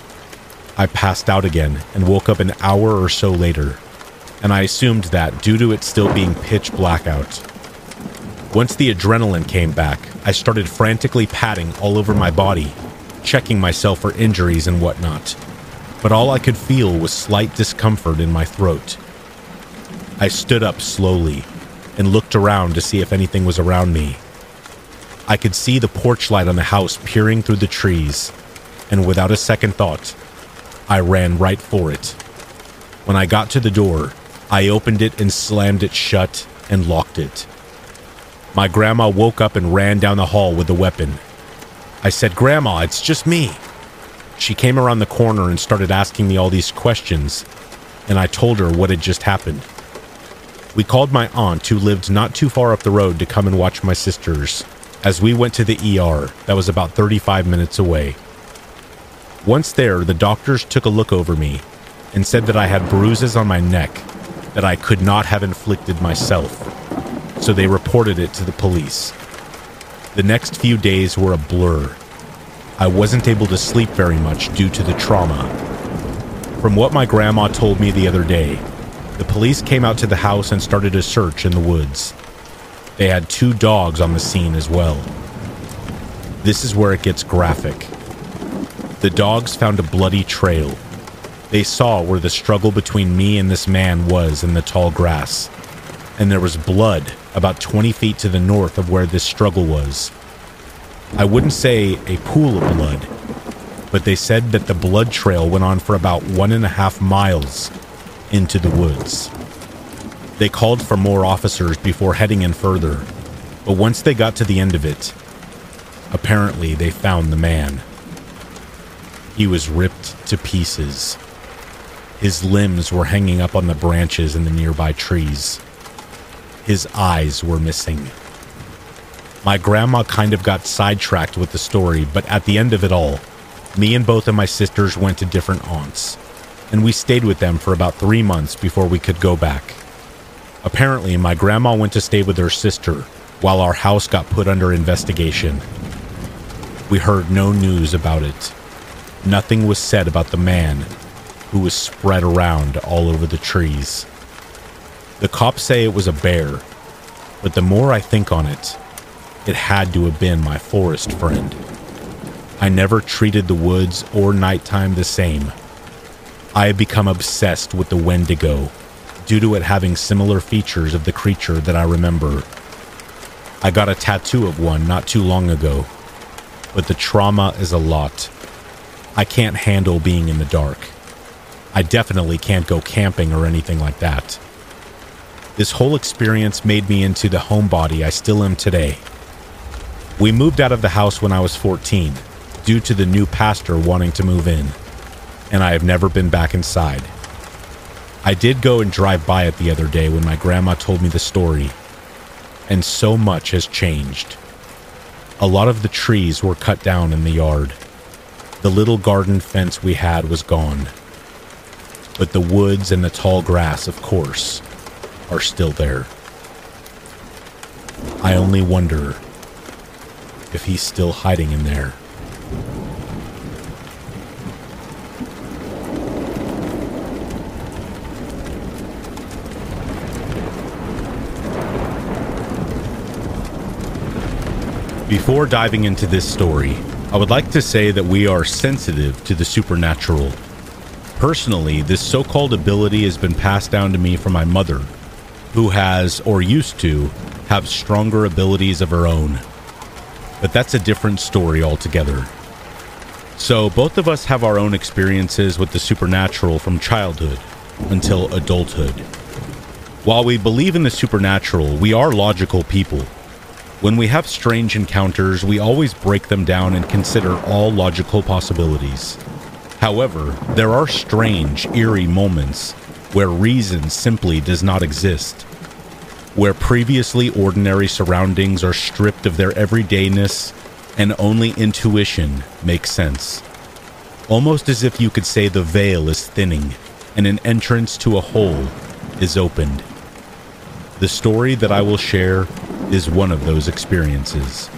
I passed out again and woke up an hour or so later, and I assumed that due to it still being pitch black out. Once the adrenaline came back, I started frantically patting all over my body, checking myself for injuries and whatnot, but all I could feel was slight discomfort in my throat. I stood up slowly and looked around to see if anything was around me. I could see the porch light on the house peering through the trees, and without a second thought, I ran right for it. When I got to the door, I opened it and slammed it shut and locked it. My grandma woke up and ran down the hall with the weapon. I said, "Grandma, it's just me." She came around the corner and started asking me all these questions, and I told her what had just happened. We called my aunt, who lived not too far up the road, to come and watch my sisters, as we went to the ER that was about 35 minutes away. Once there, the doctors took a look over me and said that I had bruises on my neck that I could not have inflicted myself, so they reported it to the police. The next few days were a blur. I wasn't able to sleep very much due to the trauma. From what my grandma told me the other day, the police came out to the house and started a search in the woods. They had 2 dogs on the scene as well. This is where it gets graphic. The dogs found a bloody trail. They saw where the struggle between me and this man was in the tall grass, and there was blood about 20 feet to the north of where this struggle was. I wouldn't say a pool of blood, but they said that the blood trail went on for about 1.5 miles into the woods. They called for more officers before heading in further, but once they got to the end of it, apparently they found the man. He was ripped to pieces. His limbs were hanging up on the branches in the nearby trees. His eyes were missing. My grandma kind of got sidetracked with the story, but at the end of it all, me and both of my sisters went to different aunts, and we stayed with them for about 3 months before we could go back. Apparently, my grandma went to stay with her sister while our house got put under investigation. We heard no news about it. Nothing was said about the man who was spread around all over the trees. The cops say it was a bear, but the more I think on it, it had to have been my forest friend. I never treated the woods or nighttime the same. I have become obsessed with the Wendigo due to it having similar features of the creature that I remember. I got a tattoo of one not too long ago, but the trauma is a lot. I can't handle being in the dark. I definitely can't go camping or anything like that. This whole experience made me into the homebody I still am today. We moved out of the house when I was 14, due to the new pastor wanting to move in, and I have never been back inside. I did go and drive by it the other day when my grandma told me the story, and so much has changed. A lot of the trees were cut down in the yard. The little garden fence we had was gone. But the woods and the tall grass, of course, are still there. I only wonder if he's still hiding in there. Before diving into this story, I would like to say that we are sensitive to the supernatural. Personally, this so-called ability has been passed down to me from my mother, who has, or used to, have stronger abilities of her own. But that's a different story altogether. So both of us have our own experiences with the supernatural from childhood until adulthood. While we believe in the supernatural, we are logical people. When we have strange encounters, we always break them down and consider all logical possibilities. However, there are strange, eerie moments where reason simply does not exist, where previously ordinary surroundings are stripped of their everydayness and only intuition makes sense. Almost as if you could say the veil is thinning and an entrance to a hole is opened. The story that I will share is one of those experiences.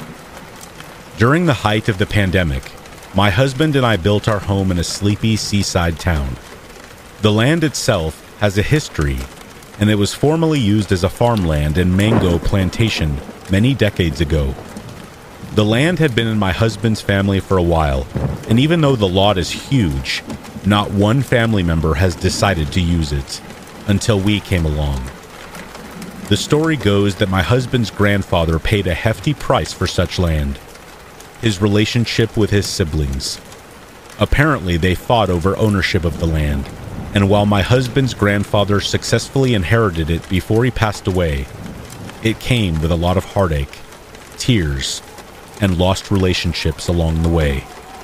During the height of the pandemic, my husband and I built our home in a sleepy seaside town. The land itself has a history, and it was formerly used as a farmland and mango plantation many decades ago. The land had been in my husband's family for a while, and even though the lot is huge, not one family member has decided to use it until we came along. The story goes that my husband's grandfather paid a hefty price for such land. His relationship with his siblings. Apparently, they fought over ownership of the land, and while my husband's grandfather successfully inherited it before he passed away, it came with a lot of heartache, tears, and lost relationships along the way.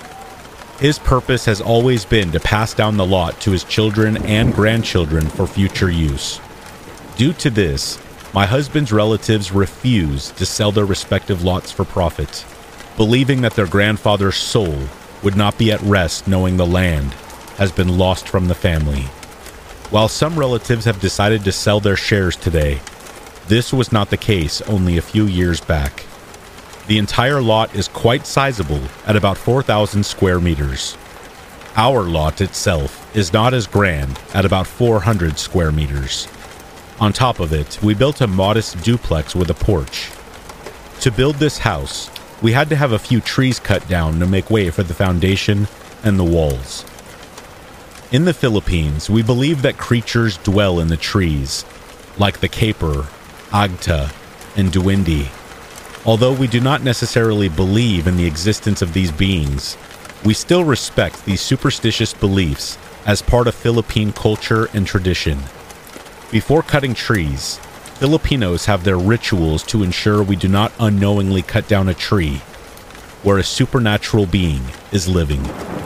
His purpose has always been to pass down the lot to his children and grandchildren for future use. Due to this, my husband's relatives refused to sell their respective lots for profit, believing that their grandfather's soul would not be at rest knowing the land has been lost from the family. While some relatives have decided to sell their shares today, this was not the case only a few years back. The entire lot is quite sizable at about 4,000 square meters. Our lot itself is not as grand at about 400 square meters. On top of it, we built a modest duplex with a porch. To build this house, we had to have a few trees cut down to make way for the foundation and the walls. In the Philippines, we believe that creatures dwell in the trees, like the caper, agta, and duende. Although we do not necessarily believe in the existence of these beings, we still respect these superstitious beliefs as part of Philippine culture and tradition. Before cutting trees, Filipinos have their rituals to ensure we do not unknowingly cut down a tree where a supernatural being is living.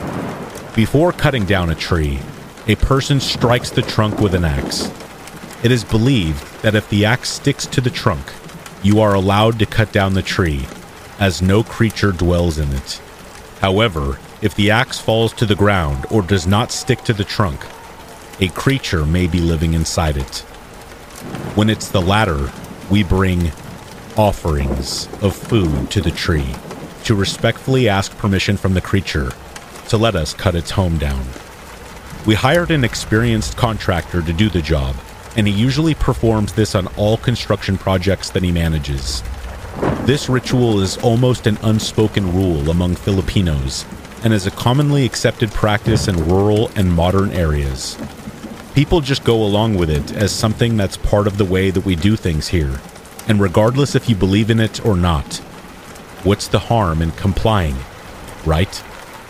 Before cutting down a tree, a person strikes the trunk with an axe. It is believed that if the axe sticks to the trunk, you are allowed to cut down the tree, as no creature dwells in it. However, if the axe falls to the ground or does not stick to the trunk, a creature may be living inside it. When it's the latter, we bring offerings of food to the tree to respectfully ask permission from the creature to let us cut its home down. We hired an experienced contractor to do the job, and he usually performs this on all construction projects that he manages. This ritual is almost an unspoken rule among Filipinos and is a commonly accepted practice in rural and modern areas. People just go along with it as something that's part of the way that we do things here, and regardless if you believe in it or not, what's the harm in complying, right?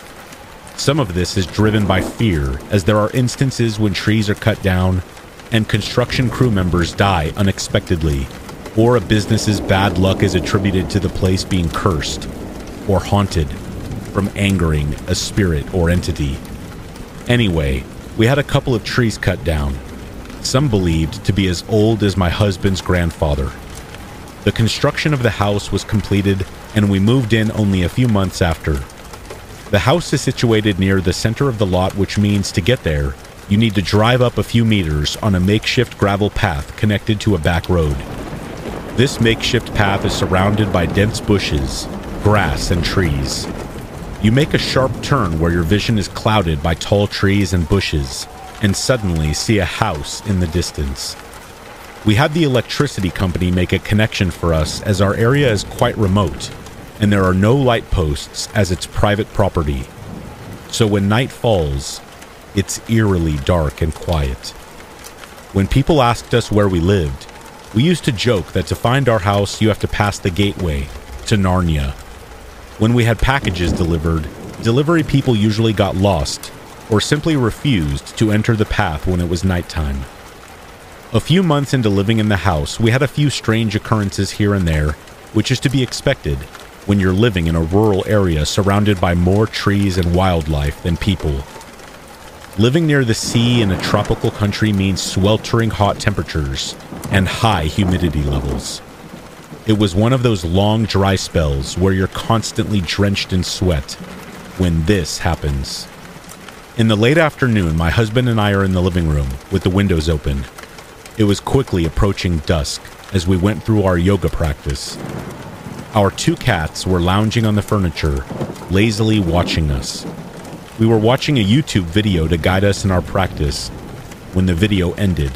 Some of this is driven by fear, as there are instances when trees are cut down and construction crew members die unexpectedly, or a business's bad luck is attributed to the place being cursed or haunted from angering a spirit or entity. Anyway, we had a couple of trees cut down, some believed to be as old as my husband's grandfather. The construction of the house was completed, and we moved in only a few months after. The house is situated near the center of the lot, which means to get there, you need to drive up a few meters on a makeshift gravel path connected to a back road. This makeshift path is surrounded by dense bushes, grass, and trees. You make a sharp turn where your vision is clouded by tall trees and bushes, and suddenly see a house in the distance. We had the electricity company make a connection for us as our area is quite remote, and there are no light posts as it's private property. So when night falls, it's eerily dark and quiet. When people asked us where we lived, we used to joke that to find our house you have to pass the gateway to Narnia. When we had packages delivered, delivery people usually got lost or simply refused to enter the path when it was nighttime. A few months into living in the house, we had a few strange occurrences here and there, which is to be expected when you're living in a rural area surrounded by more trees and wildlife than people. Living near the sea in a tropical country means sweltering hot temperatures and high humidity levels. It was one of those long dry spells where you're constantly drenched in sweat when this happens. In the late afternoon, my husband and I are in the living room with the windows open. It was quickly approaching dusk as we went through our yoga practice. Our 2 cats were lounging on the furniture, lazily watching us. We were watching a YouTube video to guide us in our practice when the video ended.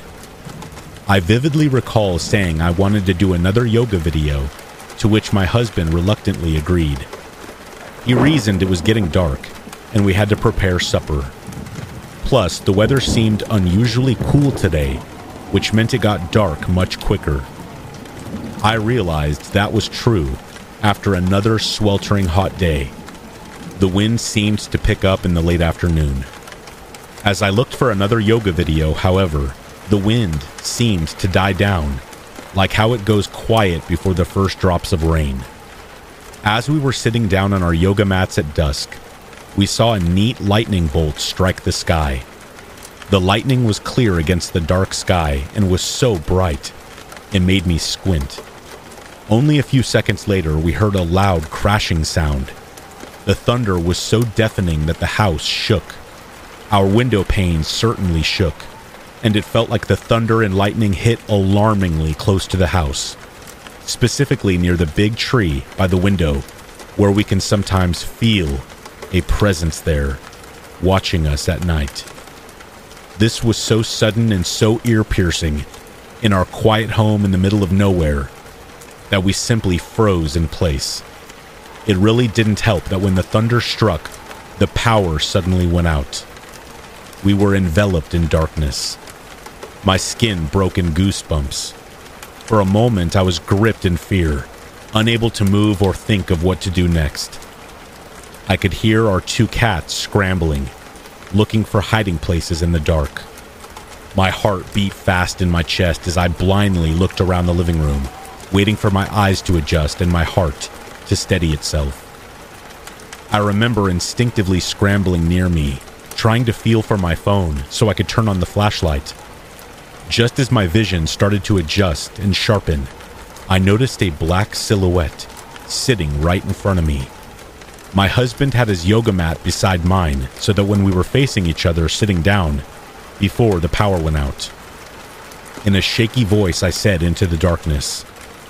I vividly recall saying I wanted to do another yoga video, to which my husband reluctantly agreed. He reasoned it was getting dark, and we had to prepare supper. Plus, the weather seemed unusually cool today, which meant it got dark much quicker. I realized that was true after another sweltering hot day. The wind seemed to pick up in the late afternoon. As I looked for another yoga video, however, the wind seemed to die down, like how it goes quiet before the first drops of rain. As we were sitting down on our yoga mats at dusk, we saw a neat lightning bolt strike the sky. The lightning was clear against the dark sky and was so bright, it made me squint. Only a few seconds later, we heard a loud crashing sound. The thunder was so deafening that the house shook. Our window panes certainly shook, and it felt like the thunder and lightning hit alarmingly close to the house, specifically near the big tree by the window, where we can sometimes feel a presence there, watching us at night. This was so sudden and so ear-piercing, in our quiet home in the middle of nowhere, that we simply froze in place. It really didn't help that when the thunder struck, the power suddenly went out. We were enveloped in darkness. My skin broke in goosebumps. For a moment, I was gripped in fear, unable to move or think of what to do next. I could hear our 2 cats scrambling, looking for hiding places in the dark. My heart beat fast in my chest as I blindly looked around the living room, waiting for my eyes to adjust and my heart to steady itself. I remember instinctively scrambling near me, trying to feel for my phone so I could turn on the flashlight. Just as my vision started to adjust and sharpen, I noticed a black silhouette sitting right in front of me. My husband had his yoga mat beside mine so that when we were facing each other sitting down, before the power went out. In a shaky voice, I said into the darkness,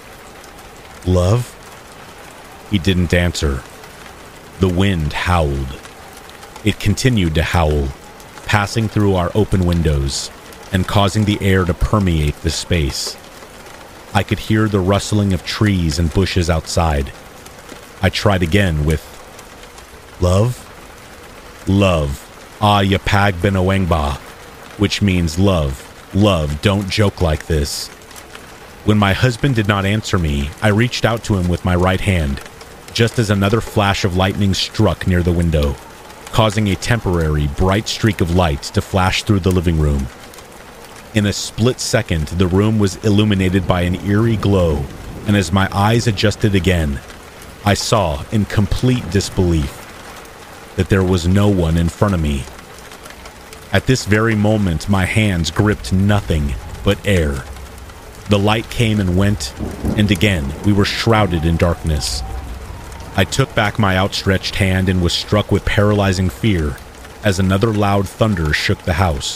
"Love?" He didn't answer. The wind howled. It continued to howl, passing through our open windows and causing the air to permeate the space. I could hear the rustling of trees and bushes outside. I tried again with, "Love? Love, yapag benawengba," which means love, love, don't joke like this. When my husband did not answer me, I reached out to him with my right hand, just as another flash of lightning struck near the window, causing a temporary bright streak of light to flash through the living room. In a split second, the room was illuminated by an eerie glow, and as my eyes adjusted again, I saw, in complete disbelief, that there was no one in front of me. At this very moment, my hands gripped nothing but air. The light came and went, and again, we were shrouded in darkness. I took back my outstretched hand and was struck with paralyzing fear as another loud thunder shook the house.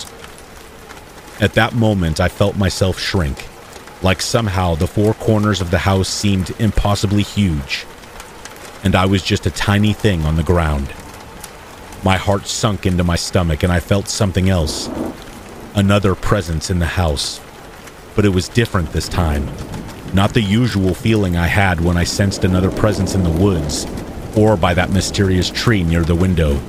At that moment, I felt myself shrink, like somehow the four corners of the house seemed impossibly huge, and I was just a tiny thing on the ground. My heart sunk into my stomach and I felt something else, another presence in the house. But it was different this time, not the usual feeling I had when I sensed another presence in the woods or by that mysterious tree near the window.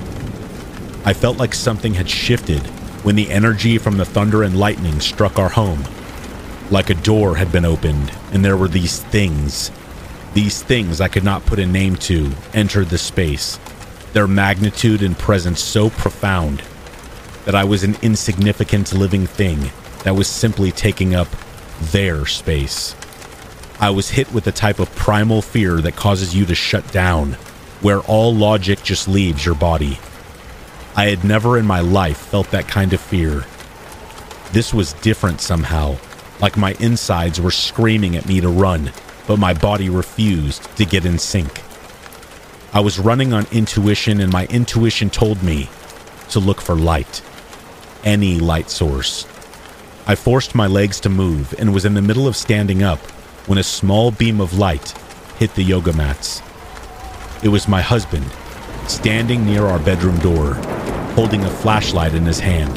I felt like something had shifted when the energy from the thunder and lightning struck our home. Like a door had been opened, and there were these things I could not put a name to, entered the space, their magnitude and presence so profound that I was an insignificant living thing that was simply taking up their space. I was hit with the type of primal fear that causes you to shut down, where all logic just leaves your body. I had never in my life felt that kind of fear. This was different somehow, like my insides were screaming at me to run, but my body refused to get in sync. I was running on intuition, and my intuition told me to look for light. Any light source. I forced my legs to move and was in the middle of standing up when a small beam of light hit the yoga mats. It was my husband, standing near our bedroom door, holding a flashlight in his hand.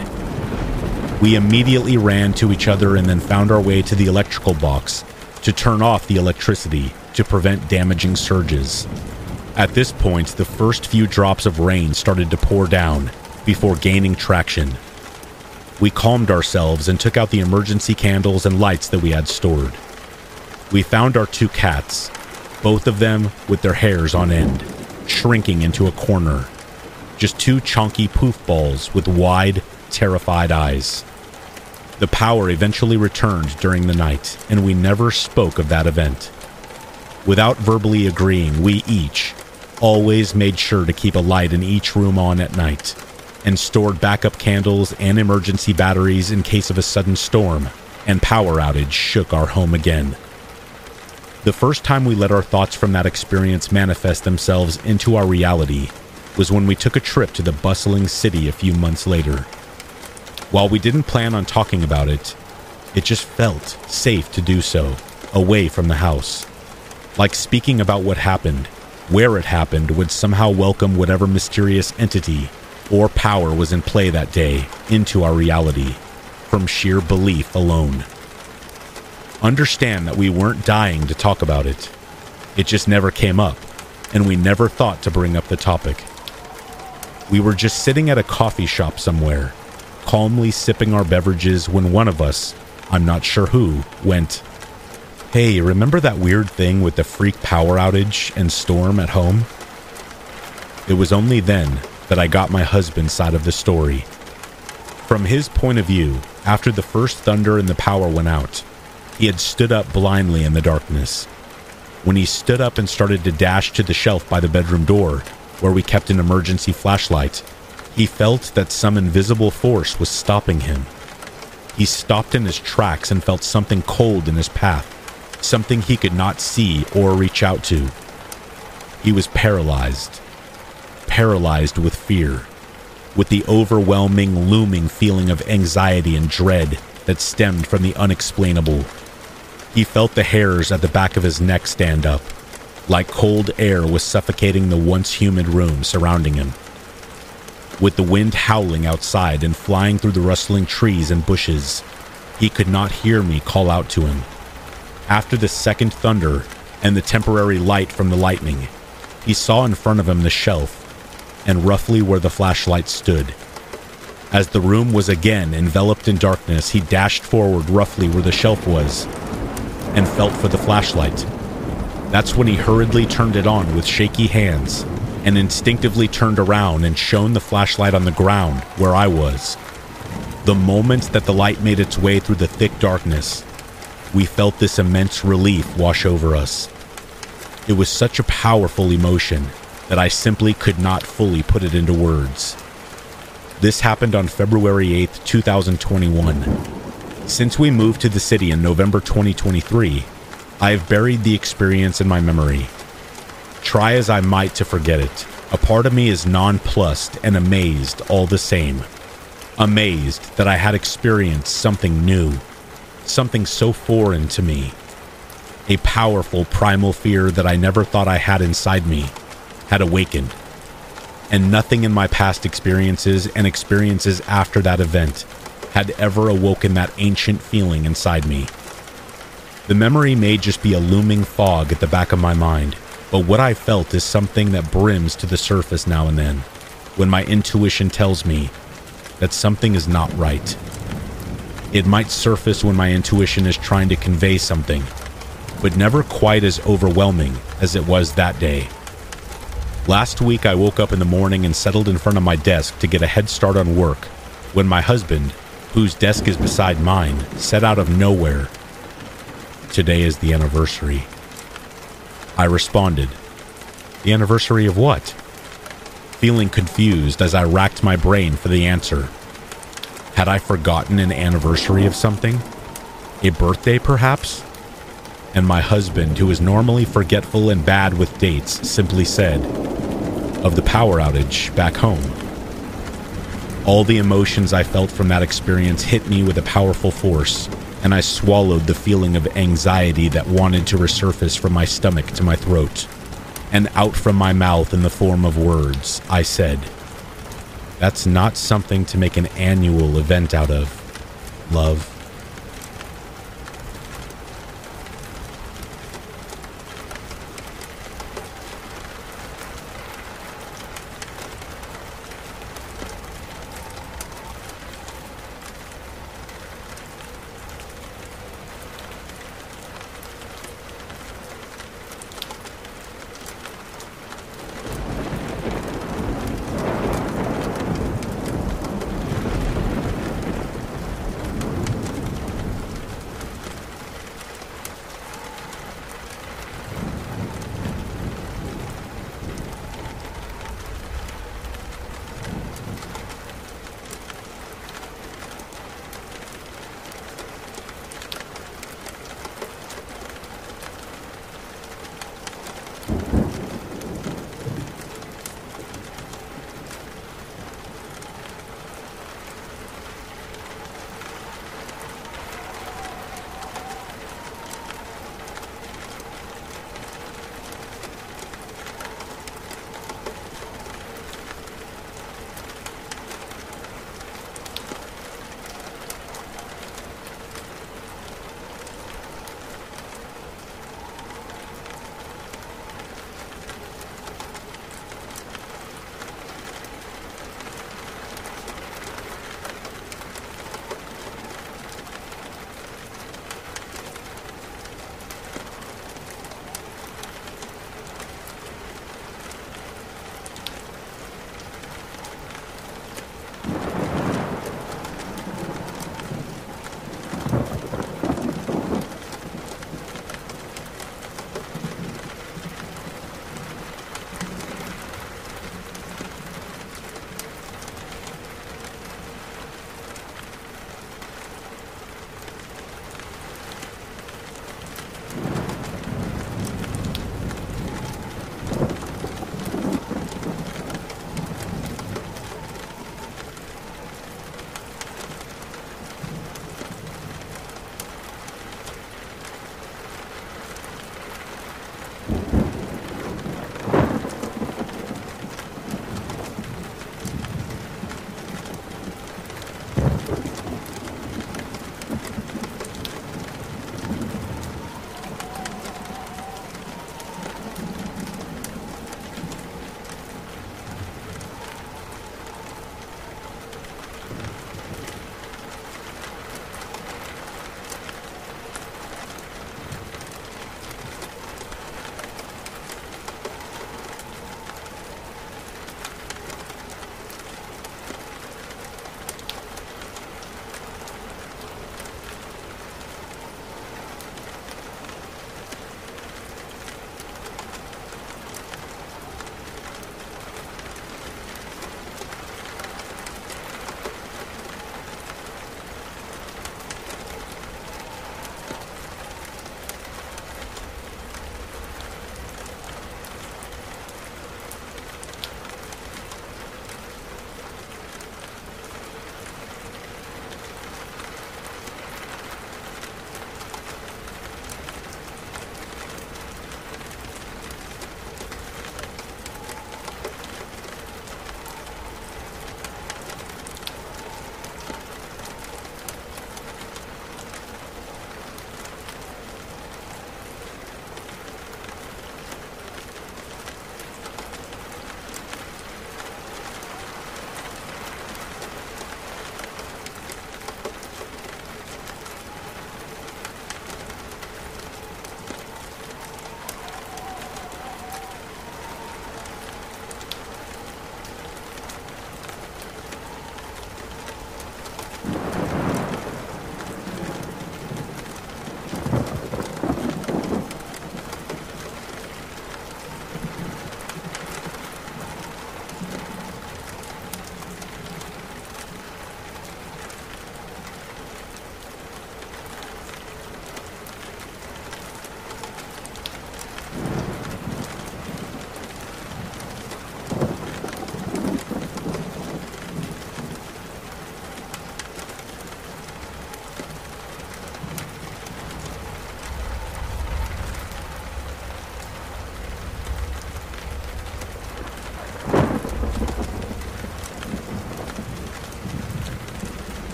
We immediately ran to each other and then found our way to the electrical box to turn off the electricity to prevent damaging surges. At this point, the first few drops of rain started to pour down before gaining traction. We calmed ourselves and took out the emergency candles and lights that we had stored. We found our two cats, both of them with their hairs on end, shrinking into a corner. Just two chunky poof balls with wide, terrified eyes. The power eventually returned during the night, and we never spoke of that event. Without verbally agreeing, we each always made sure to keep a light in each room on at night, and stored backup candles and emergency batteries in case of a sudden storm and power outage shook our home again. The first time we let our thoughts from that experience manifest themselves into our reality was when we took a trip to the bustling city a few months later. While we didn't plan on talking about it, it just felt safe to do so, away from the house. Like speaking about what happened, where it happened, would somehow welcome whatever mysterious entity or power was in play that day into our reality, from sheer belief alone. Understand that we weren't dying to talk about it. It just never came up, and we never thought to bring up the topic. We were just sitting at a coffee shop somewhere, calmly sipping our beverages when one of us, I'm not sure who, went, "Hey, remember that weird thing with the freak power outage and storm at home?" It was only then that I got my husband's side of the story. From his point of view, after the first thunder and the power went out, he had stood up blindly in the darkness. When he stood up and started to dash to the shelf by the bedroom door, where we kept an emergency flashlight, he felt that some invisible force was stopping him. He stopped in his tracks and felt something cold in his path, something he could not see or reach out to. He was paralyzed with fear, with the overwhelming, looming feeling of anxiety and dread that stemmed from the unexplainable. He felt the hairs at the back of his neck stand up, like cold air was suffocating the once humid room surrounding him. With the wind howling outside and flying through the rustling trees and bushes, he could not hear me call out to him. After the second thunder and the temporary light from the lightning, he saw in front of him the shelf and roughly where the flashlight stood. As the room was again enveloped in darkness, he dashed forward roughly where the shelf was and felt for the flashlight. That's when he hurriedly turned it on with shaky hands and instinctively turned around and shone the flashlight on the ground where I was. The moment that the light made its way through the thick darkness, we felt this immense relief wash over us. It was such a powerful emotion that I simply could not fully put it into words. This happened on February 8th, 2021. Since we moved to the city in November 2023, I have buried the experience in my memory. Try as I might to forget it, a part of me is nonplussed and amazed all the same. Amazed that I had experienced something new, something so foreign to me. A powerful primal fear that I never thought I had inside me had awakened. And nothing in my past experiences and experiences after that event had ever awoken that ancient feeling inside me. The memory may just be a looming fog at the back of my mind, but what I felt is something that brims to the surface now and then, when my intuition tells me that something is not right. It might surface when my intuition is trying to convey something, but never quite as overwhelming as it was that day. Last week I woke up in the morning and settled in front of my desk to get a head start on work, when my husband, whose desk is beside mine, said out of nowhere, "Today is the anniversary." I responded, "The anniversary of what?" Feeling confused as I racked my brain for the answer. Had I forgotten an anniversary of something? A birthday, perhaps? And my husband, who is normally forgetful and bad with dates, simply said, "Of the power outage back home." All the emotions I felt from that experience hit me with a powerful force, and I swallowed the feeling of anxiety that wanted to resurface from my stomach to my throat. And out from my mouth in the form of words, I said, "That's not something to make an annual event out of, love."